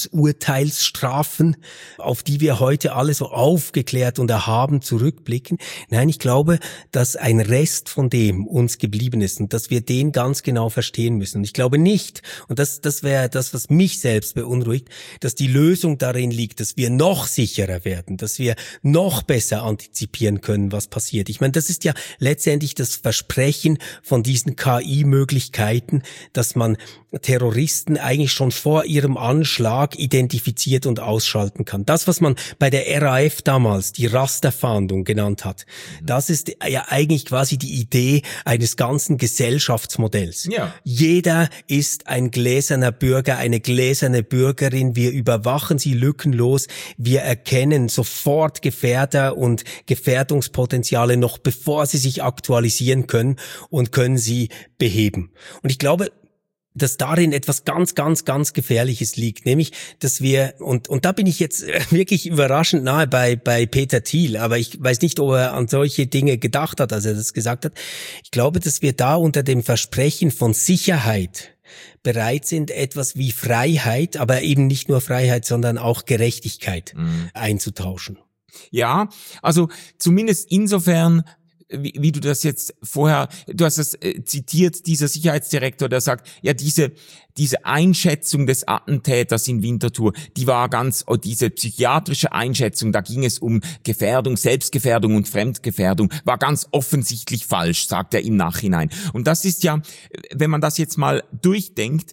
Gottesurteilsstrafen, auf die wir heute alle so aufgeklärt und erhaben zurückblicken. Nein, ich glaube, dass ein Rest von dem uns geblieben ist und dass wir den ganz genau verstehen müssen. Und ich glaube nicht, und das wäre das, was mich selbst beunruhigt, dass die Lösung darin liegt, dass wir noch sicherer werden, dass wir noch besser antizipieren können, was passiert. Ich meine, das ist ja letztendlich das Versprechen von diesen KI-Möglichkeiten, dass man Terroristen eigentlich schon vor ihrem Anschlag identifiziert und ausschalten kann. Das, was man bei der RAF damals die Rasterfahndung genannt hat, das ist ja eigentlich quasi die Idee eines ganzen Gesellschaftsmodells. Ja. Jeder ist ein gläserner Bürger, eine gläserne Bürgerin. Wir überwachen sie lückenlos. Wir erkennen sofort Gefährder und Gefährdungspotenziale noch bevor sie sich aktualisieren können und können sie beheben. Und ich glaube, dass darin etwas ganz, ganz, ganz Gefährliches liegt, nämlich, dass wir, und da bin ich jetzt wirklich überraschend nahe bei Peter Thiel, aber ich weiß nicht, ob er an solche Dinge gedacht hat, als er das gesagt hat. Ich glaube, dass wir da unter dem Versprechen von Sicherheit bereit sind, etwas wie Freiheit, aber eben nicht nur Freiheit, sondern auch Gerechtigkeit einzutauschen. Ja, also zumindest insofern, wie du das jetzt vorher, du hast es zitiert, dieser Sicherheitsdirektor, der sagt, ja, diese Einschätzung des Attentäters in Winterthur, die war diese psychiatrische Einschätzung, da ging es um Gefährdung, Selbstgefährdung und Fremdgefährdung, war ganz offensichtlich falsch, sagt er im Nachhinein. Und das ist ja, wenn man das jetzt mal durchdenkt,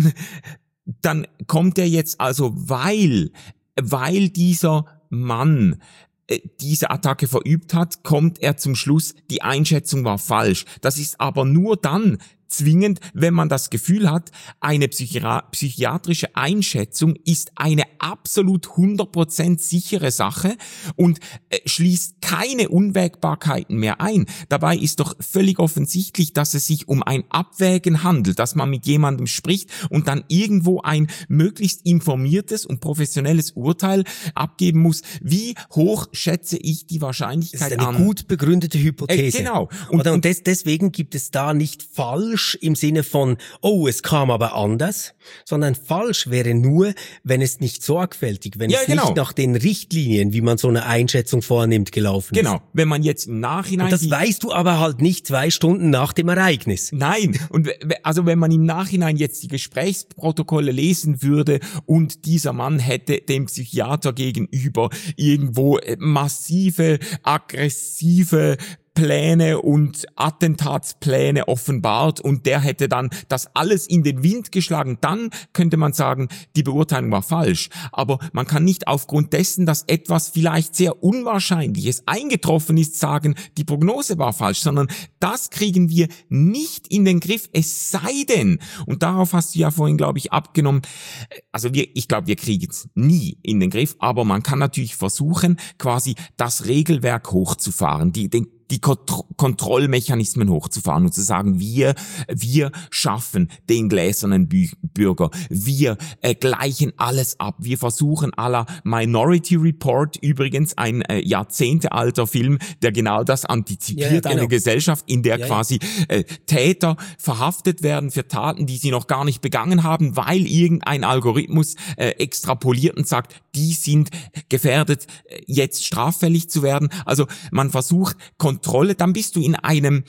dann kommt er jetzt also, weil dieser Mann diese Attacke verübt hat, kommt er zum Schluss, die Einschätzung war falsch. Das ist aber nur dann zwingend, wenn man das Gefühl hat, eine psychiatrische Einschätzung ist eine absolut 100% sichere Sache und schließt keine Unwägbarkeiten mehr ein. Dabei ist doch völlig offensichtlich, dass es sich um ein Abwägen handelt, dass man mit jemandem spricht und dann irgendwo ein möglichst informiertes und professionelles Urteil abgeben muss. Wie hoch schätze ich die Wahrscheinlichkeit an? Das ist eine gut begründete Hypothese. Genau. Und deswegen gibt es da nicht falsch im Sinne von, oh, es kam aber anders, sondern falsch wäre nur, wenn es nicht sorgfältig, wenn es nicht nach den Richtlinien, wie man so eine Einschätzung vornimmt, gelaufen ist. Genau, wenn man jetzt im Nachhinein... Und das weißt du aber halt nicht 2 Stunden nach dem Ereignis. Nein, und also wenn man im Nachhinein jetzt die Gesprächsprotokolle lesen würde und dieser Mann hätte dem Psychiater gegenüber irgendwo massive, aggressive Pläne und Attentatspläne offenbart und der hätte dann das alles in den Wind geschlagen, dann könnte man sagen, die Beurteilung war falsch. Aber man kann nicht aufgrund dessen, dass etwas vielleicht sehr Unwahrscheinliches eingetroffen ist, sagen, die Prognose war falsch, sondern das kriegen wir nicht in den Griff, es sei denn, und darauf hast du ja vorhin, glaube ich, abgenommen, also ich glaube, wir kriegen es nie in den Griff, aber man kann natürlich versuchen, quasi das Regelwerk hochzufahren, die Kontrollmechanismen hochzufahren und zu sagen, wir schaffen den gläsernen Bürger, wir gleichen alles ab, wir versuchen à la Minority Report, übrigens ein jahrzehntealter Film, der genau das antizipiert, ja, genau. Eine Gesellschaft, in der quasi Täter verhaftet werden für Taten, die sie noch gar nicht begangen haben, weil irgendein Algorithmus extrapoliert und sagt, die sind gefährdet, jetzt straffällig zu werden. Also man versucht Kontrolle, dann bist du in einem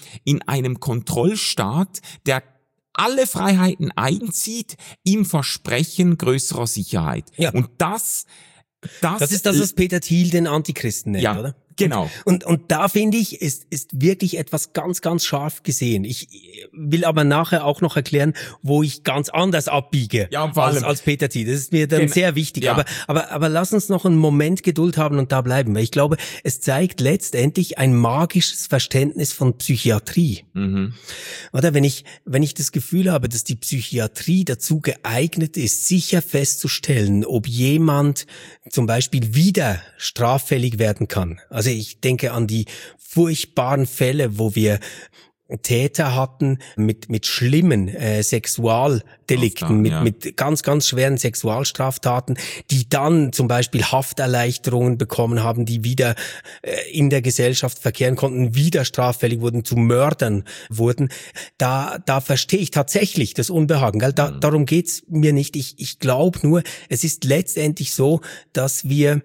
Kontrollstaat, der alle Freiheiten einzieht im Versprechen größerer Sicherheit. Ja. Und das ist das, was Peter Thiel den Antichristen nennt, ja, oder? Genau. Und da finde ich, ist wirklich etwas ganz, ganz scharf gesehen. Ich will aber nachher auch noch erklären, wo ich ganz anders abbiege, ja, als Peter Thiel. Das ist mir dann sehr wichtig. Ja. Aber lass uns noch einen Moment Geduld haben und da bleiben, weil ich glaube, es zeigt letztendlich ein magisches Verständnis von Psychiatrie. Mhm. Oder wenn ich das Gefühl habe, dass die Psychiatrie dazu geeignet ist, sicher festzustellen, ob jemand zum Beispiel wieder straffällig werden kann. Also ich denke an die furchtbaren Fälle, wo wir Täter hatten mit schlimmen Sexualdelikten, mit ganz, ganz schweren Sexualstraftaten, die dann zum Beispiel Hafterleichterungen bekommen haben, die wieder in der Gesellschaft verkehren konnten, wieder straffällig wurden, zu Mördern wurden. Da verstehe ich tatsächlich das Unbehagen. Gell? Darum geht's mir nicht. Ich glaube nur, es ist letztendlich so, dass wir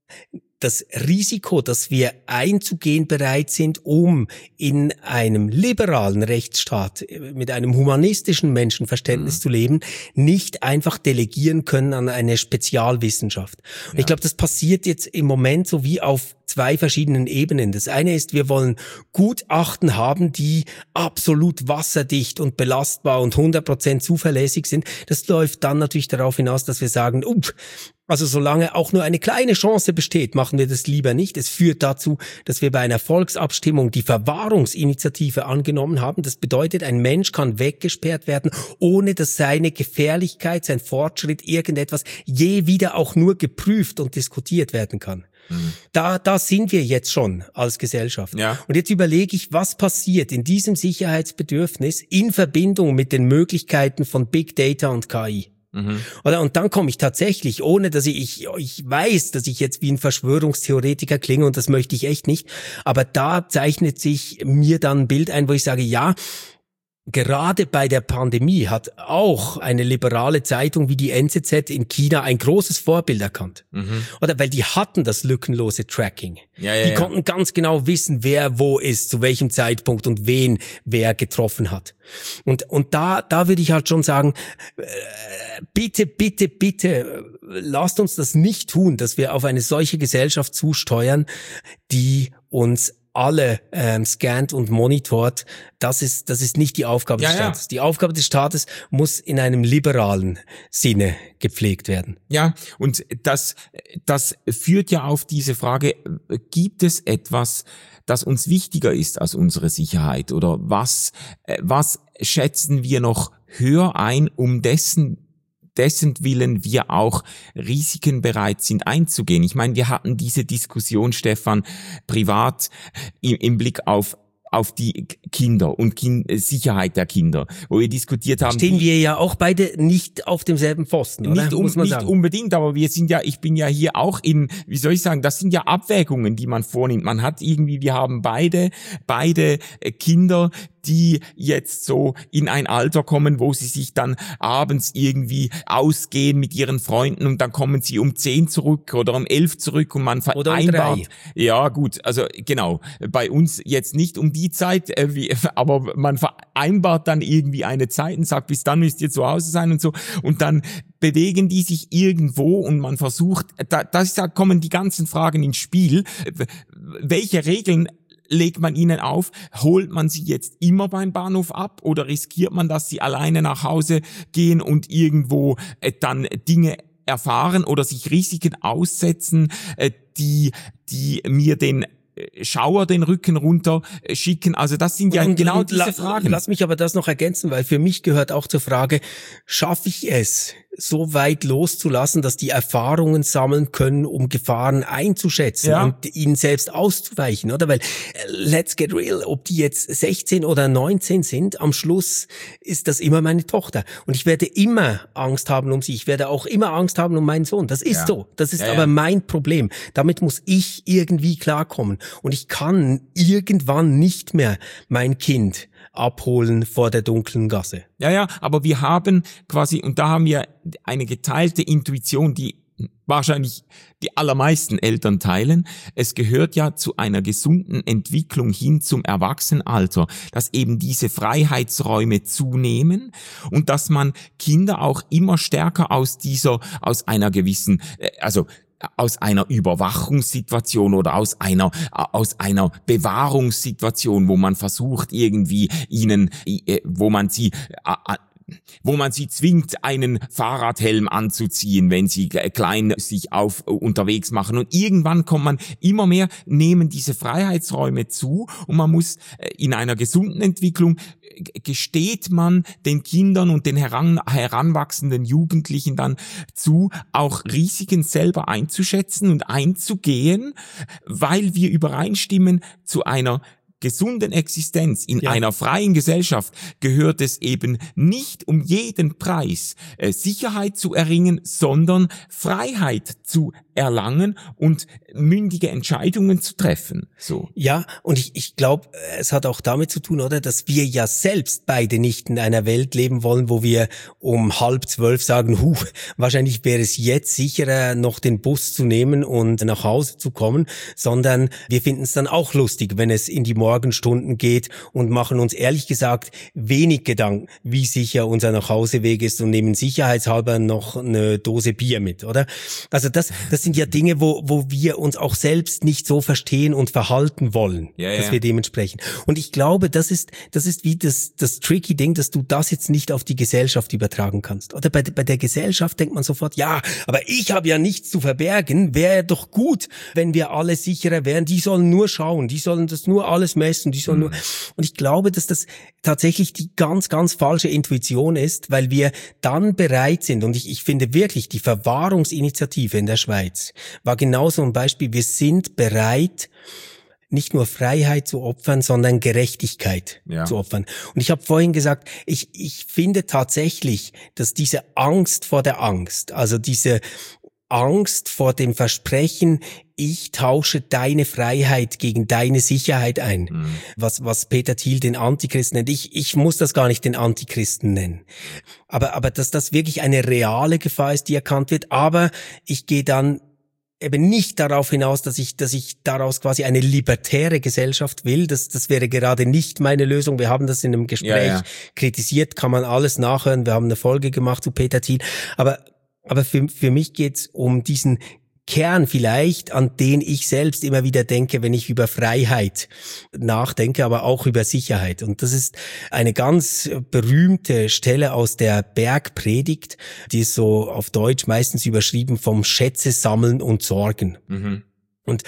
das Risiko, das wir einzugehen bereit sind, um in einem liberalen Rechtsstaat mit einem humanistischen Menschenverständnis zu leben, nicht einfach delegieren können an eine Spezialwissenschaft. Und ich glaube, das passiert jetzt im Moment so wie auf zwei verschiedenen Ebenen. Das eine ist, wir wollen Gutachten haben, die absolut wasserdicht und belastbar und 100% zuverlässig sind. Das läuft dann natürlich darauf hinaus, dass wir sagen, also solange auch nur eine kleine Chance besteht, machen wir das lieber nicht. Es führt dazu, dass wir bei einer Volksabstimmung die Verwahrungsinitiative angenommen haben. Das bedeutet, ein Mensch kann weggesperrt werden, ohne dass seine Gefährlichkeit, sein Fortschritt, irgendetwas je wieder auch nur geprüft und diskutiert werden kann. Da sind wir jetzt schon als Gesellschaft. Ja. Und jetzt überlege ich, was passiert in diesem Sicherheitsbedürfnis in Verbindung mit den Möglichkeiten von Big Data und KI. Oder? Und dann komme ich tatsächlich, ohne dass ich weiß, dass ich jetzt wie ein Verschwörungstheoretiker klinge, und das möchte ich echt nicht, aber da zeichnet sich mir dann ein Bild ein, wo ich sage, ja, gerade bei der Pandemie hat auch eine liberale Zeitung wie die NZZ in China ein großes Vorbild erkannt. Oder weil die hatten das lückenlose Tracking. Die konnten ganz genau wissen, wer wo ist, zu welchem Zeitpunkt und wen wer getroffen hat. Und da würde ich halt schon sagen, bitte, lasst uns das nicht tun, dass wir auf eine solche Gesellschaft zusteuern, die uns alle scannt und monitort. Das ist nicht die Aufgabe des Staates. Ja. Die Aufgabe des Staates muss in einem liberalen Sinne gepflegt werden. Ja, und das führt ja auf diese Frage, gibt es etwas, das uns wichtiger ist als unsere Sicherheit? Oder was schätzen wir noch höher ein, um dessen Willen wir auch Risiken bereit sind einzugehen. Ich meine, wir hatten diese Diskussion, Stefan, privat im Blick auf die Kinder und Sicherheit der Kinder, wo wir diskutiert haben. Stehen wir ja auch beide nicht auf demselben Pfosten, oder? Nicht unbedingt, aber ich bin ja hier auch wie soll ich sagen, das sind ja Abwägungen, die man vornimmt. Wir haben beide Kinder, die jetzt so in ein Alter kommen, wo sie sich dann abends irgendwie ausgehen mit ihren Freunden und dann kommen sie um 10 zurück oder um 11 zurück und man vereinbart. Oder um 3. Ja, gut, also genau, bei uns jetzt nicht um die Zeit, aber man vereinbart dann irgendwie eine Zeit und sagt, bis dann müsst ihr zu Hause sein und so, und dann bewegen die sich irgendwo und man versucht, da kommen die ganzen Fragen ins Spiel, welche Regeln legt man ihnen auf? Holt man sie jetzt immer beim Bahnhof ab oder riskiert man, dass sie alleine nach Hause gehen und irgendwo dann Dinge erfahren oder sich Risiken aussetzen, die mir den Schauer den Rücken runter schicken? Also das sind ja genau diese Fragen. Lass mich aber das noch ergänzen, weil für mich gehört auch zur Frage, schaffe ich es, so weit loszulassen, dass die Erfahrungen sammeln können, um Gefahren einzuschätzen und ihnen selbst auszuweichen, oder? Weil, let's get real, ob die jetzt 16 oder 19 sind, am Schluss ist das immer meine Tochter. Und ich werde immer Angst haben um sie. Ich werde auch immer Angst haben um meinen Sohn. Das ist so. Das ist aber mein Problem. Damit muss ich irgendwie klarkommen. Und ich kann irgendwann nicht mehr mein Kind abholen vor der dunklen Gasse. Ja, aber wir haben quasi, und da haben wir eine geteilte Intuition, die wahrscheinlich die allermeisten Eltern teilen. Es gehört ja zu einer gesunden Entwicklung hin zum Erwachsenenalter, dass eben diese Freiheitsräume zunehmen und dass man Kinder auch immer stärker aus einer gewissen, aus einer Überwachungssituation oder aus einer Bewahrungssituation, wo man versucht irgendwie wo man sie zwingt, einen Fahrradhelm anzuziehen, wenn sie klein sich unterwegs machen. Und irgendwann nehmen diese Freiheitsräume zu und man muss in einer gesunden Entwicklung gesteht man den Kindern und den heranwachsenden Jugendlichen dann zu, auch Risiken selber einzuschätzen und einzugehen, weil wir übereinstimmen, zu einer gesunden Existenz in einer freien Gesellschaft gehört es eben nicht um jeden Preis Sicherheit zu erringen, sondern Freiheit zu erlangen und mündige Entscheidungen zu treffen. So. Ja, und ich glaube, es hat auch damit zu tun, oder, dass wir ja selbst beide nicht in einer Welt leben wollen, wo wir um 11:30 sagen, wahrscheinlich wäre es jetzt sicherer, noch den Bus zu nehmen und nach Hause zu kommen, sondern wir finden es dann auch lustig, wenn es in die Morgenstunden geht und machen uns ehrlich gesagt wenig Gedanken, wie sicher unser Nachhauseweg ist und nehmen sicherheitshalber noch eine Dose Bier mit, oder? Also das sind ja Dinge, wo wir uns auch selbst nicht so verstehen und verhalten wollen, dass wir dementsprechend. Und ich glaube, das ist wie das tricky Ding, dass du das jetzt nicht auf die Gesellschaft übertragen kannst. Oder bei der Gesellschaft denkt man sofort, ja, aber ich habe ja nichts zu verbergen, wäre doch gut, wenn wir alle sicherer wären. Die sollen nur schauen, die sollen das nur alles messen, die sollen nur. Und ich glaube, dass das tatsächlich die ganz, ganz falsche Intuition ist, weil wir dann bereit sind, und ich finde wirklich, die Verwahrungsinitiative in der Schweiz war genauso ein Beispiel. Wir sind bereit, nicht nur Freiheit zu opfern, sondern Gerechtigkeit zu opfern. Und ich habe vorhin gesagt, ich finde tatsächlich, dass diese Angst vor der Angst, also diese Angst vor dem Versprechen, ich tausche deine Freiheit gegen deine Sicherheit ein. Was Peter Thiel den Antichristen nennt. Ich muss das gar nicht den Antichristen nennen. Aber dass das wirklich eine reale Gefahr ist, die erkannt wird. Aber ich gehe dann eben nicht darauf hinaus, dass ich daraus quasi eine libertäre Gesellschaft will. Das wäre gerade nicht meine Lösung. Wir haben das in einem Gespräch kritisiert, kann man alles nachhören. Wir haben eine Folge gemacht zu Peter Thiel. Aber für mich geht's um diesen Kern vielleicht, an den ich selbst immer wieder denke, wenn ich über Freiheit nachdenke, aber auch über Sicherheit. Und das ist eine ganz berühmte Stelle aus der Bergpredigt, die ist so auf Deutsch meistens überschrieben vom Schätze sammeln und sorgen. Und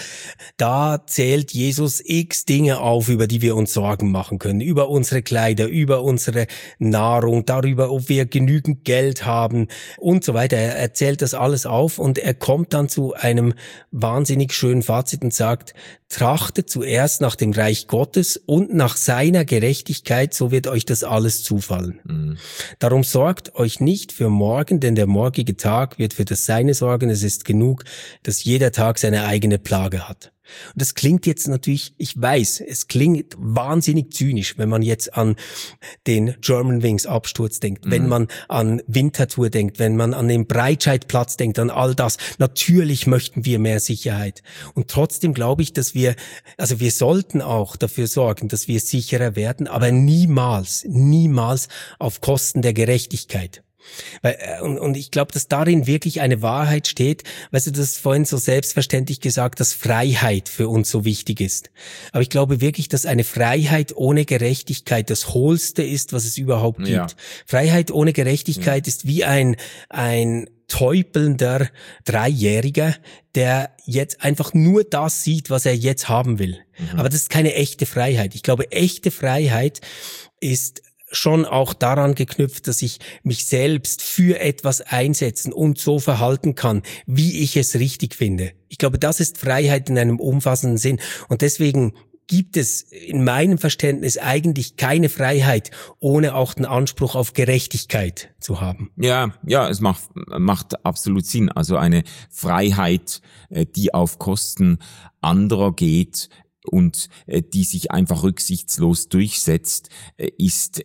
da zählt Jesus x Dinge auf, über die wir uns Sorgen machen können. Über unsere Kleider, über unsere Nahrung, darüber, ob wir genügend Geld haben und so weiter. Er zählt das alles auf und er kommt dann zu einem wahnsinnig schönen Fazit und sagt, trachtet zuerst nach dem Reich Gottes und nach seiner Gerechtigkeit, so wird euch das alles zufallen. Darum sorgt euch nicht für morgen, denn der morgige Tag wird für das Seine sorgen. Es ist genug, dass jeder Tag seine eigene Plage hat. Und das klingt jetzt natürlich, ich weiß, es klingt wahnsinnig zynisch, wenn man jetzt an den Germanwings Absturz denkt, wenn man an Winterthur denkt, wenn man an den Breitscheidplatz denkt, an all das. Natürlich möchten wir mehr Sicherheit. Und trotzdem glaube ich, dass wir sollten auch dafür sorgen, dass wir sicherer werden, aber niemals auf Kosten der Gerechtigkeit. Und ich glaube, dass darin wirklich eine Wahrheit steht. Weißt du, du hast vorhin so selbstverständlich gesagt, dass Freiheit für uns so wichtig ist. Aber ich glaube wirklich, dass eine Freiheit ohne Gerechtigkeit das Hohlste ist, was es überhaupt gibt. Ja. Freiheit ohne Gerechtigkeit ist wie ein täupelnder Dreijähriger, der jetzt einfach nur das sieht, was er jetzt haben will. Aber das ist keine echte Freiheit. Ich glaube, echte Freiheit ist schon auch daran geknüpft, dass ich mich selbst für etwas einsetzen und so verhalten kann, wie ich es richtig finde. Ich glaube, das ist Freiheit in einem umfassenden Sinn. Und deswegen gibt es in meinem Verständnis eigentlich keine Freiheit, ohne auch den Anspruch auf Gerechtigkeit zu haben. Ja, es macht absolut Sinn. Also eine Freiheit, die auf Kosten anderer geht und die sich einfach rücksichtslos durchsetzt, ist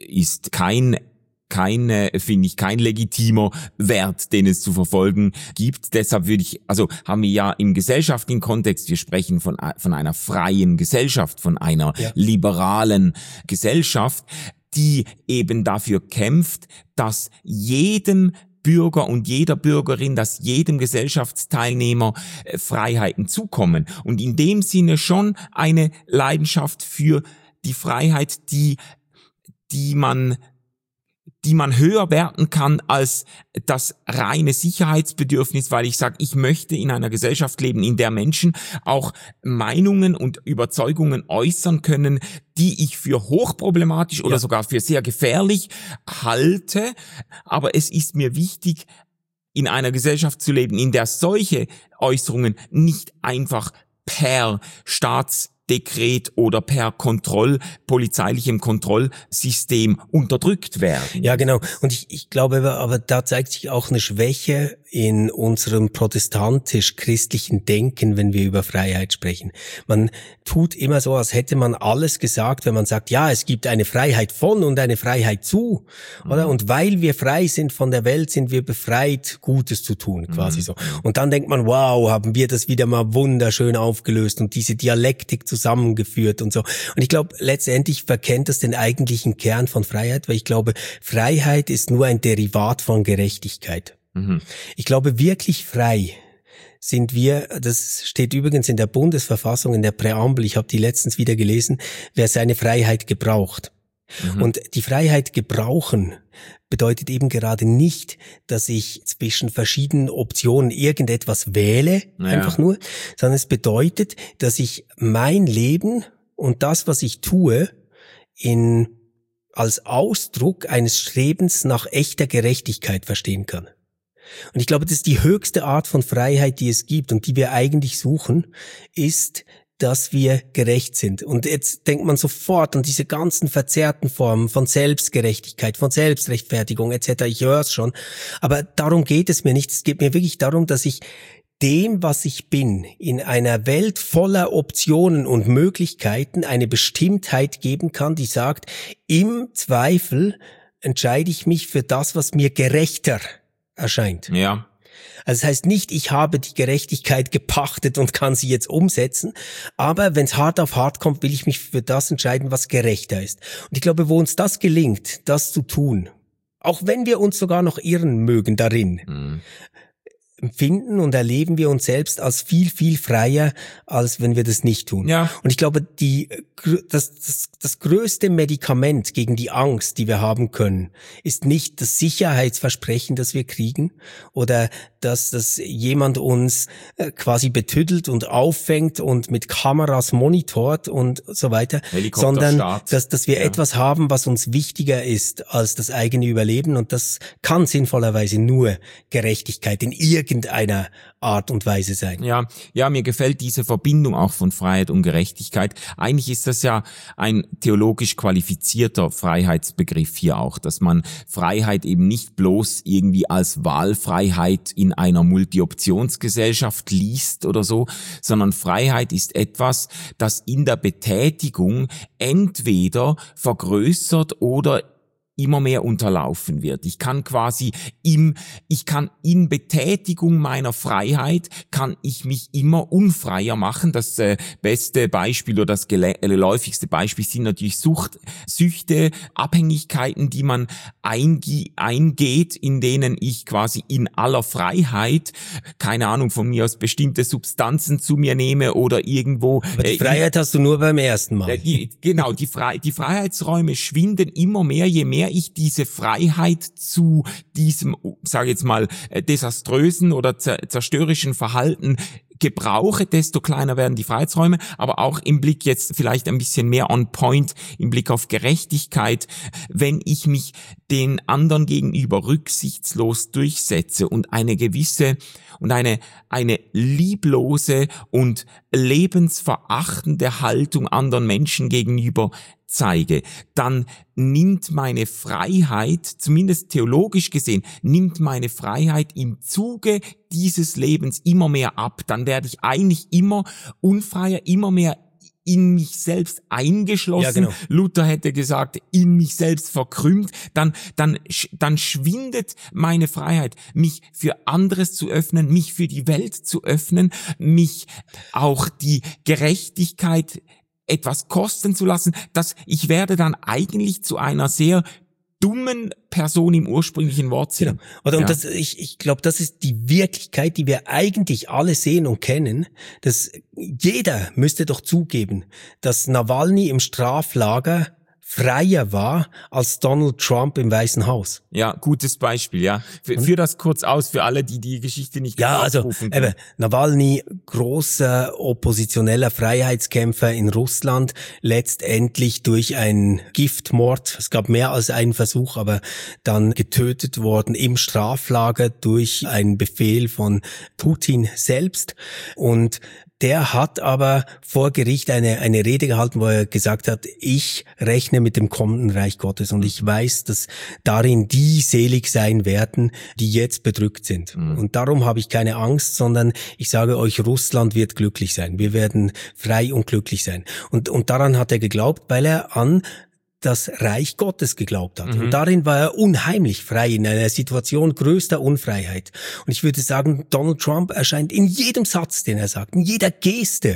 finde ich, kein legitimer Wert, den es zu verfolgen gibt. Deshalb haben wir ja im gesellschaftlichen Kontext, wir sprechen von einer freien Gesellschaft, von einer liberalen Gesellschaft, die eben dafür kämpft, dass jedem Bürger und jeder Bürgerin, dass jedem Gesellschaftsteilnehmer Freiheiten zukommen. Und in dem Sinne schon eine Leidenschaft für die Freiheit, die man höher werten kann als das reine Sicherheitsbedürfnis, weil ich sage, ich möchte in einer Gesellschaft leben, in der Menschen auch Meinungen und Überzeugungen äußern können, die ich für hochproblematisch oder sogar für sehr gefährlich halte. Aber es ist mir wichtig, in einer Gesellschaft zu leben, in der solche Äußerungen nicht per Staatsdekret oder per polizeilichem Kontrollsystem unterdrückt werden. Ja, genau. Und ich glaube aber da zeigt sich auch eine Schwäche in unserem protestantisch-christlichen Denken, wenn wir über Freiheit sprechen. Man tut immer so, als hätte man alles gesagt, wenn man sagt, ja, es gibt eine Freiheit von und eine Freiheit zu, oder? Und weil wir frei sind von der Welt, sind wir befreit, Gutes zu tun, quasi so. Und dann denkt man, wow, haben wir das wieder mal wunderschön aufgelöst und diese Dialektik zusammengeführt und so. Und ich glaube, letztendlich verkennt das den eigentlichen Kern von Freiheit, weil ich glaube, Freiheit ist nur ein Derivat von Gerechtigkeit. Ich glaube, wirklich frei sind wir, das steht übrigens in der Bundesverfassung, in der Präambel, ich habe die letztens wieder gelesen, wer seine Freiheit gebraucht. Und die Freiheit gebrauchen bedeutet eben gerade nicht, dass ich zwischen verschiedenen Optionen irgendetwas wähle, einfach nur, sondern es bedeutet, dass ich mein Leben und das, was ich tue, als Ausdruck eines Strebens nach echter Gerechtigkeit verstehen kann. Und ich glaube, das ist die höchste Art von Freiheit, die es gibt und die wir eigentlich suchen, ist, dass wir gerecht sind. Und jetzt denkt man sofort an diese ganzen verzerrten Formen von Selbstgerechtigkeit, von Selbstrechtfertigung etc. Ich höre es schon. Aber darum geht es mir nicht. Es geht mir wirklich darum, dass ich dem, was ich bin, in einer Welt voller Optionen und Möglichkeiten eine Bestimmtheit geben kann, die sagt, im Zweifel entscheide ich mich für das, was mir gerechter erscheint. Ja. Also das heißt nicht, ich habe die Gerechtigkeit gepachtet und kann sie jetzt umsetzen, aber wenn es hart auf hart kommt, will ich mich für das entscheiden, was gerechter ist. Und ich glaube, wo uns das gelingt, das zu tun, auch wenn wir uns sogar noch irren mögen darin, empfinden und erleben wir uns selbst als viel, viel freier, als wenn wir das nicht tun. Ja. Und ich glaube, das größte Medikament gegen die Angst, die wir haben können, ist nicht das Sicherheitsversprechen, das wir kriegen oder dass jemand uns quasi betüttelt und auffängt und mit Kameras monitort und so weiter, sondern dass wir etwas haben, was uns wichtiger ist als das eigene Überleben, und das kann sinnvollerweise nur Gerechtigkeit in irgendeiner Art und Weise sein. Ja, mir gefällt diese Verbindung auch von Freiheit und Gerechtigkeit. Eigentlich ist das ja ein theologisch qualifizierter Freiheitsbegriff hier auch, dass man Freiheit eben nicht bloß irgendwie als Wahlfreiheit in einer Multi-Optionsgesellschaft liest oder so, sondern Freiheit ist etwas, das in der Betätigung entweder vergrößert oder immer mehr unterlaufen wird. Ich kann in Betätigung meiner Freiheit kann ich mich immer unfreier machen. Das beste Beispiel oder das geläufigste Beispiel sind natürlich Süchte, Abhängigkeiten, die man eingeht, in denen ich quasi in aller Freiheit, keine Ahnung, von mir aus bestimmte Substanzen zu mir nehme oder irgendwo. Aber die Freiheit hast du nur beim ersten Mal. Die Freiheitsräume schwinden immer mehr, je mehr ich diese Freiheit zu diesem, sage jetzt mal, desaströsen oder zerstörerischen Verhalten gebrauche, desto kleiner werden die Freiheitsräume, aber auch im Blick jetzt vielleicht ein bisschen mehr on point, im Blick auf Gerechtigkeit, wenn ich mich den anderen gegenüber rücksichtslos durchsetze und eine gewisse und eine lieblose und lebensverachtende Haltung anderen Menschen gegenüber zeige, dann nimmt meine Freiheit, zumindest theologisch gesehen, nimmt meine Freiheit im Zuge dieses Lebens immer mehr ab. Dann werde ich eigentlich immer unfreier, immer mehr in mich selbst eingeschlossen. Ja, genau. Luther hätte gesagt, in mich selbst verkrümmt. Dann schwindet meine Freiheit, mich für anderes zu öffnen, mich für die Welt zu öffnen, mich auch die Gerechtigkeit etwas kosten zu lassen, dass ich werde dann eigentlich zu einer sehr dummen Person im ursprünglichen Wortsinn. Genau. Und ich glaube, das ist die Wirklichkeit, die wir eigentlich alle sehen und kennen. Dass jeder müsste doch zugeben, dass Nawalny im Straflager freier war als Donald Trump im Weißen Haus. Ja, gutes Beispiel, ja. Führ das kurz aus für alle, die die Geschichte nicht aufrufen können. Eben, Nawalny, großer oppositioneller Freiheitskämpfer in Russland, letztendlich durch einen Giftmord, es gab mehr als einen Versuch, aber dann getötet worden im Straflager durch einen Befehl von Putin selbst. Und der hat aber vor Gericht eine Rede gehalten, wo er gesagt hat, ich rechne mit dem kommenden Reich Gottes und ich weiß, dass darin die selig sein werden, die jetzt bedrückt sind. Und darum habe ich keine Angst, sondern ich sage euch, Russland wird glücklich sein. Wir werden frei und glücklich sein. Und daran hat er geglaubt, weil er an das Reich Gottes geglaubt hat. Und darin war er unheimlich frei, in einer Situation größter Unfreiheit. Und ich würde sagen, Donald Trump erscheint in jedem Satz, den er sagt, in jeder Geste,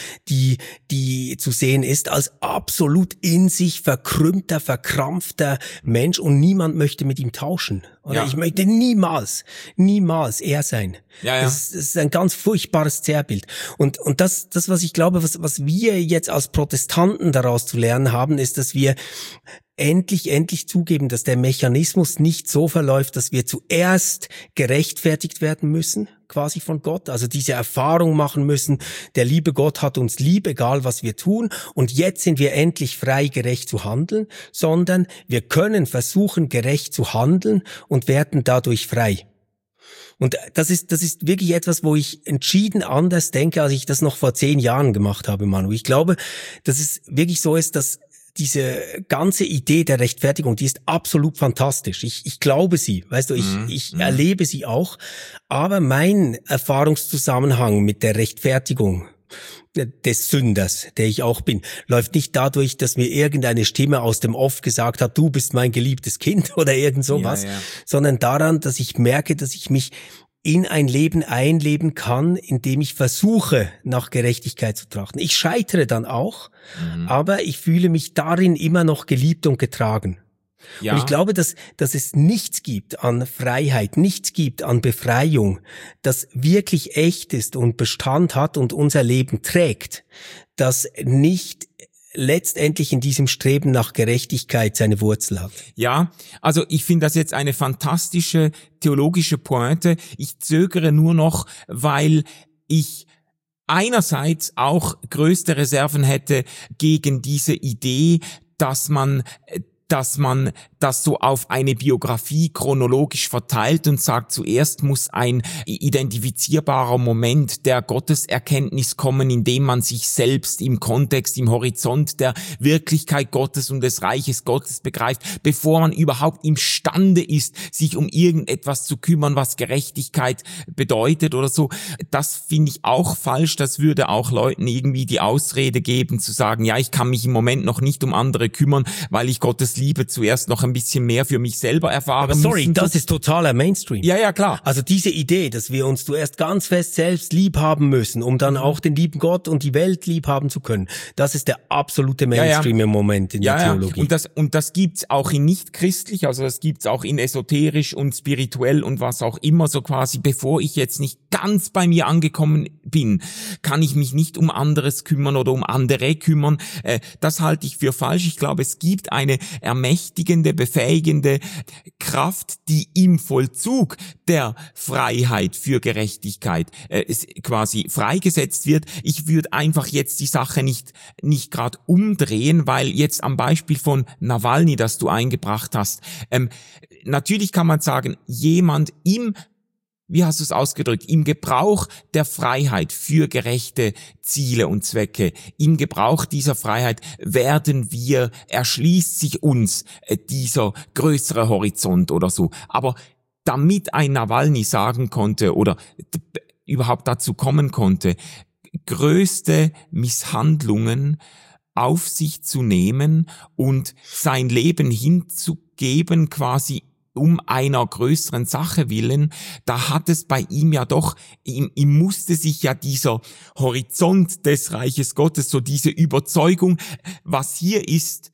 die zu sehen ist, als absolut in sich verkrümmter, verkrampfter Mensch und niemand möchte mit ihm tauschen. Oder ich möchte niemals er sein. Ja. Das ist ein ganz furchtbares Zerrbild. Und das, was ich glaube, was wir jetzt als Protestanten daraus zu lernen haben, ist, dass wir endlich zugeben, dass der Mechanismus nicht so verläuft, dass wir zuerst gerechtfertigt werden müssen, quasi von Gott, also diese Erfahrung machen müssen, der liebe Gott hat uns lieb, egal was wir tun, und jetzt sind wir endlich frei, gerecht zu handeln, sondern wir können versuchen, gerecht zu handeln und werden dadurch frei. Und das ist wirklich etwas, wo ich entschieden anders denke, als ich das noch vor 10 Jahren gemacht habe, Manu. Ich glaube, dass es wirklich so ist, dass diese ganze Idee der Rechtfertigung, die ist absolut fantastisch. Ich glaube sie, weißt du, ich erlebe sie auch. Aber mein Erfahrungszusammenhang mit der Rechtfertigung des Sünders, der ich auch bin, läuft nicht dadurch, dass mir irgendeine Stimme aus dem Off gesagt hat, du bist mein geliebtes Kind oder irgend sowas, sondern daran, dass ich merke, dass ich mich in ein Leben einleben kann, in dem ich versuche, nach Gerechtigkeit zu trachten. Ich scheitere dann auch, aber ich fühle mich darin immer noch geliebt und getragen. Ja. Und ich glaube, dass es nichts gibt an Freiheit, nichts gibt an Befreiung, das wirklich echt ist und Bestand hat und unser Leben trägt, das nicht letztendlich in diesem Streben nach Gerechtigkeit seine Wurzel hat. Ja, also ich finde das jetzt eine fantastische theologische Pointe. Ich zögere nur noch, weil ich einerseits auch größte Reserven hätte gegen diese Idee, dass man das so auf eine Biografie chronologisch verteilt und sagt, zuerst muss ein identifizierbarer Moment der Gotteserkenntnis kommen, in dem man sich selbst im Kontext, im Horizont der Wirklichkeit Gottes und des Reiches Gottes begreift, bevor man überhaupt imstande ist, sich um irgendetwas zu kümmern, was Gerechtigkeit bedeutet oder so. Das finde ich auch falsch. Das würde auch Leuten irgendwie die Ausrede geben, zu sagen, ja, ich kann mich im Moment noch nicht um andere kümmern, weil ich Gottes Liebe zuerst noch ein bisschen mehr für mich selber erfahren aber sorry, das ist totaler Mainstream. Ja, klar. Also diese Idee, dass wir uns zuerst ganz fest selbst lieb haben müssen, um dann auch den lieben Gott und die Welt lieb haben zu können, das ist der absolute Mainstream im Moment in der Theologie. Und das gibt's auch in nicht-christlich, also das gibt's auch in esoterisch und spirituell und was auch immer, so quasi, bevor ich jetzt nicht ganz bei mir angekommen bin, kann ich mich nicht um anderes kümmern oder um andere kümmern. Das halte ich für falsch. Ich glaube, es gibt eine ermächtigende, befähigende Kraft, die im Vollzug der Freiheit für Gerechtigkeit quasi freigesetzt wird. Ich würde einfach jetzt die Sache nicht gerade umdrehen, weil jetzt am Beispiel von Nawalny, das du eingebracht hast, natürlich kann man sagen, jemand wie hast du es ausgedrückt, im Gebrauch der Freiheit für gerechte Ziele und Zwecke, im Gebrauch dieser Freiheit erschließt sich uns dieser größere Horizont oder so. Aber damit ein Nawalny sagen konnte oder überhaupt dazu kommen konnte, größte Misshandlungen auf sich zu nehmen und sein Leben hinzugeben, quasi um einer größeren Sache willen, da hat es bei ihm ja doch, ihm musste sich ja dieser Horizont des Reiches Gottes, so diese Überzeugung, was hier ist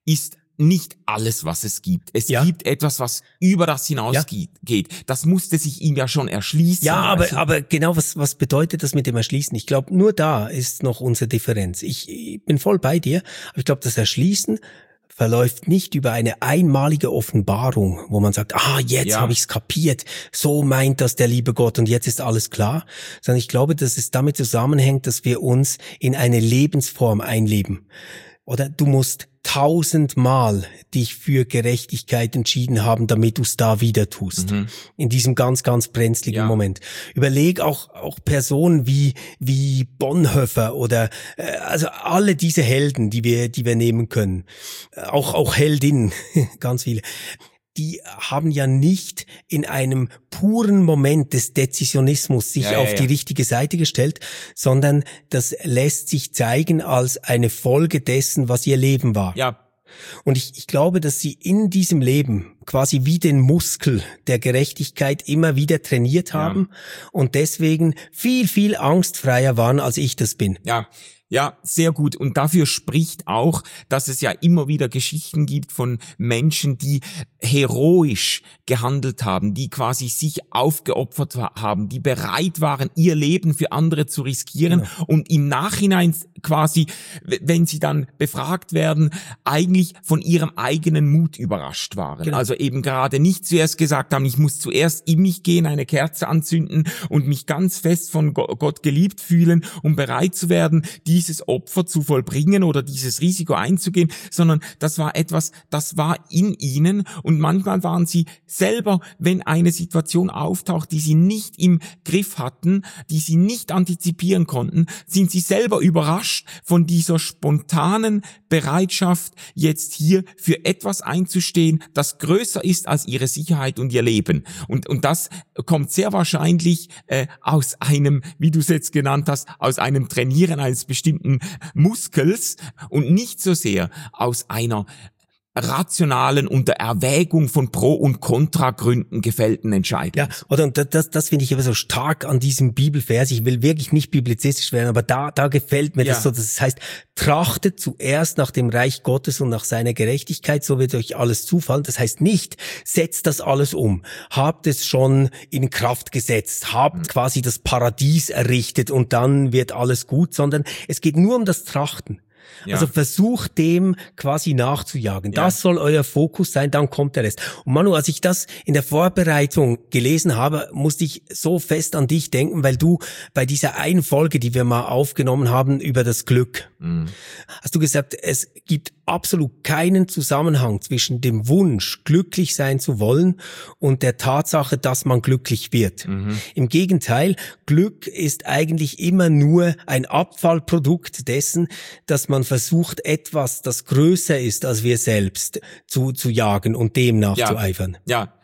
nicht alles, was es gibt. Es gibt etwas, was über das hinausgeht. Das musste sich ihm ja schon erschließen. Ja, aber genau, was bedeutet das mit dem Erschließen? Ich glaube, nur da ist noch unsere Differenz. Ich bin voll bei dir, aber ich glaube, das Erschließen verläuft nicht über eine einmalige Offenbarung, wo man sagt, jetzt habe ich's kapiert, so meint das der liebe Gott und jetzt ist alles klar, sondern ich glaube, dass es damit zusammenhängt, dass wir uns in eine Lebensform einleben. Oder du musst 1000-mal dich für Gerechtigkeit entschieden haben, damit du es da wieder tust. In diesem ganz, ganz brenzligen Moment. Überleg auch Personen wie Bonhoeffer oder also alle diese Helden, die wir nehmen können. Auch Heldinnen, ganz viele. Die haben ja nicht in einem puren Moment des Dezisionismus sich auf die richtige Seite gestellt, sondern das lässt sich zeigen als eine Folge dessen, was ihr Leben war. Ja. Und ich glaube, dass sie in diesem Leben quasi wie den Muskel der Gerechtigkeit immer wieder trainiert haben und deswegen viel, viel angstfreier waren, als ich das bin. Ja, sehr gut. Und dafür spricht auch, dass es ja immer wieder Geschichten gibt von Menschen, die heroisch gehandelt haben, die quasi sich aufgeopfert haben, die bereit waren, ihr Leben für andere zu riskieren und im Nachhinein quasi, wenn sie dann befragt werden, eigentlich von ihrem eigenen Mut überrascht waren. Also eben gerade nicht zuerst gesagt haben, ich muss zuerst in mich gehen, eine Kerze anzünden und mich ganz fest von Gott geliebt fühlen, um bereit zu werden, dieses Opfer zu vollbringen oder dieses Risiko einzugehen, sondern das war etwas, das war in ihnen und manchmal waren sie selber, wenn eine Situation auftaucht, die sie nicht im Griff hatten, die sie nicht antizipieren konnten, sind sie selber überrascht von dieser spontanen Bereitschaft, jetzt hier für etwas einzustehen, das größer ist als ihre Sicherheit und ihr Leben. Und das kommt sehr wahrscheinlich aus einem, wie du es jetzt genannt hast, aus einem Trainieren eines bestimmten Muskels und nicht so sehr aus einer rationalen, unter Erwägung von Pro- und Kontragründen gefällten Entscheidungen. Ja, oder und das finde ich aber so stark an diesem Bibelvers. Ich will wirklich nicht biblizistisch werden, aber da gefällt mir das so. Das heißt, trachtet zuerst nach dem Reich Gottes und nach seiner Gerechtigkeit, so wird euch alles zufallen. Das heißt nicht, setzt das alles um. Habt es schon in Kraft gesetzt, habt quasi das Paradies errichtet und dann wird alles gut, sondern es geht nur um das Trachten. Also versucht dem quasi nachzujagen. Das soll euer Fokus sein, dann kommt der Rest. Und Manu, als ich das in der Vorbereitung gelesen habe, musste ich so fest an dich denken, weil du bei dieser einen Folge, die wir mal aufgenommen haben, über das Glück, hast du gesagt, es gibt absolut keinen Zusammenhang zwischen dem Wunsch, glücklich sein zu wollen und der Tatsache, dass man glücklich wird. Im Gegenteil, Glück ist eigentlich immer nur ein Abfallprodukt dessen, dass man versucht, etwas, das größer ist als wir selbst, zu jagen und dem nachzueifern. Ja.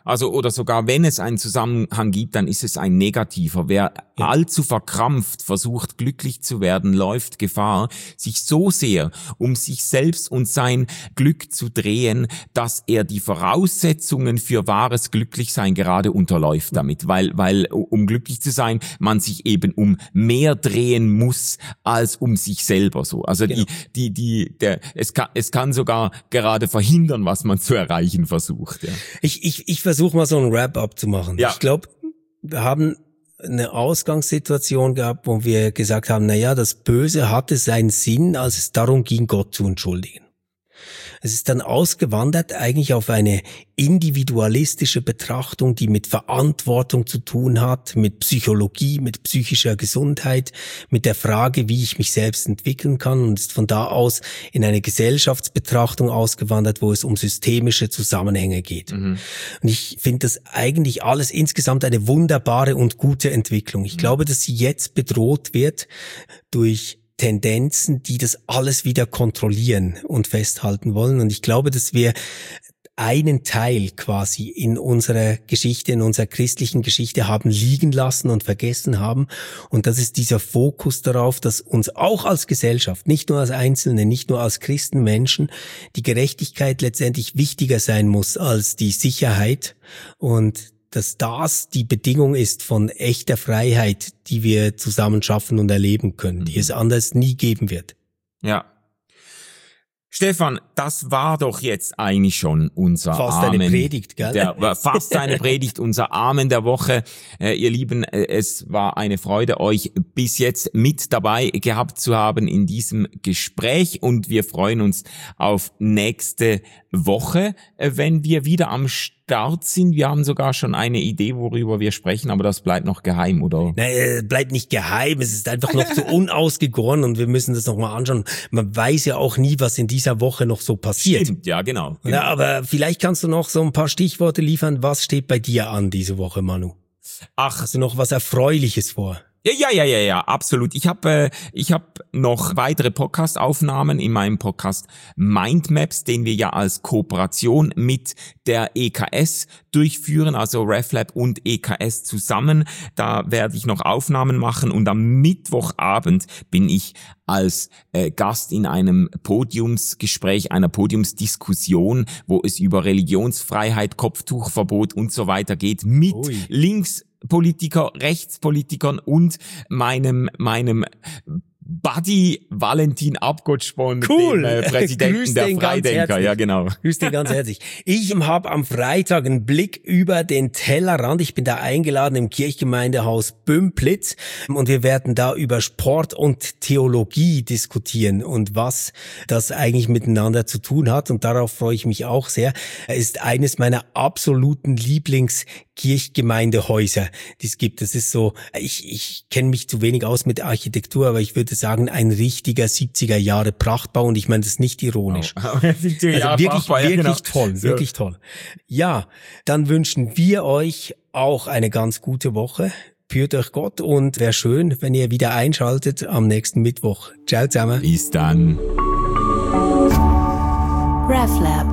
Also, oder sogar wenn es einen Zusammenhang gibt, dann ist es ein negativer. Wer allzu verkrampft versucht, glücklich zu werden, läuft Gefahr, sich so sehr um sich selbst und sein Glück zu drehen, dass er die Voraussetzungen für wahres Glücklichsein gerade unterläuft damit. Weil, um glücklich zu sein, man sich eben um mehr drehen muss, als um sich selber so. Also genau. Es kann sogar gerade verhindern, was man zu erreichen versucht. Ja. Ich versuche mal so ein Wrap-up zu machen. Ja. Ich glaube, wir haben eine Ausgangssituation gehabt, wo wir gesagt haben, das Böse hatte seinen Sinn, als es darum ging, Gott zu entschuldigen. Es ist dann ausgewandert eigentlich auf eine individualistische Betrachtung, die mit Verantwortung zu tun hat, mit Psychologie, mit psychischer Gesundheit, mit der Frage, wie ich mich selbst entwickeln kann, und ist von da aus in eine Gesellschaftsbetrachtung ausgewandert, wo es um systemische Zusammenhänge geht. Und ich finde das eigentlich alles insgesamt eine wunderbare und gute Entwicklung. Ich glaube, dass sie jetzt bedroht wird durch Tendenzen, die das alles wieder kontrollieren und festhalten wollen. Und ich glaube, dass wir einen Teil quasi in unserer Geschichte, in unserer christlichen Geschichte haben liegen lassen und vergessen haben. Und das ist dieser Fokus darauf, dass uns auch als Gesellschaft, nicht nur als Einzelne, nicht nur als Christenmenschen, die Gerechtigkeit letztendlich wichtiger sein muss als die Sicherheit, und dass das die Bedingung ist von echter Freiheit, die wir zusammen schaffen und erleben können, die es anders nie geben wird. Ja. Stefan, das war doch jetzt eigentlich schon unser fast Amen. Eine Predigt, gell? Fast eine Predigt, unser Amen der Woche. Ihr Lieben, es war eine Freude, euch bis jetzt mit dabei gehabt zu haben in diesem Gespräch, und wir freuen uns auf nächste Woche, wenn wir wieder am Start sind. Wir haben sogar schon eine Idee, worüber wir sprechen, aber das bleibt noch geheim, oder? Nein, bleibt nicht geheim. Es ist einfach noch so unausgegoren und wir müssen das nochmal anschauen. Man weiß ja auch nie, was in dieser Woche noch so passiert. Stimmt, ja, genau. Ja, aber vielleicht kannst du noch so ein paar Stichworte liefern. Was steht bei dir an diese Woche, Manu? Hast du noch was Erfreuliches vor? Ja, absolut. Ich hab noch weitere Podcast-Aufnahmen in meinem Podcast Mindmaps, den wir ja als Kooperation mit der EKS durchführen, also RefLab und EKS zusammen. Da werde ich noch Aufnahmen machen, und am Mittwochabend bin ich als Gast in einem Podiumsgespräch, einer Podiumsdiskussion, wo es über Religionsfreiheit, Kopftuchverbot und so weiter geht, mit Linkspolitiker, Rechtspolitikern und meinem Buddy Valentin Abgottspon, cool. Dem Präsidenten der Freidenker. Ja, genau. Grüß dich ganz herzlich. Ich habe am Freitag einen Blick über den Tellerrand. Ich bin da eingeladen im Kirchgemeindehaus Bümplitz, und wir werden da über Sport und Theologie diskutieren und was das eigentlich miteinander zu tun hat, und darauf freue ich mich auch sehr. Es ist eines meiner absoluten Lieblingskirchgemeindehäuser, die es gibt. Das ist so, ich kenne mich zu wenig aus mit Architektur, aber ich würde sagen, ein richtiger 70er Jahre Prachtbau, und ich meine das nicht ironisch. Also wirklich toll. Ja, dann wünschen wir euch auch eine ganz gute Woche. Führt euch Gott, und wäre schön, wenn ihr wieder einschaltet am nächsten Mittwoch. Ciao zusammen. Bis dann. RefLab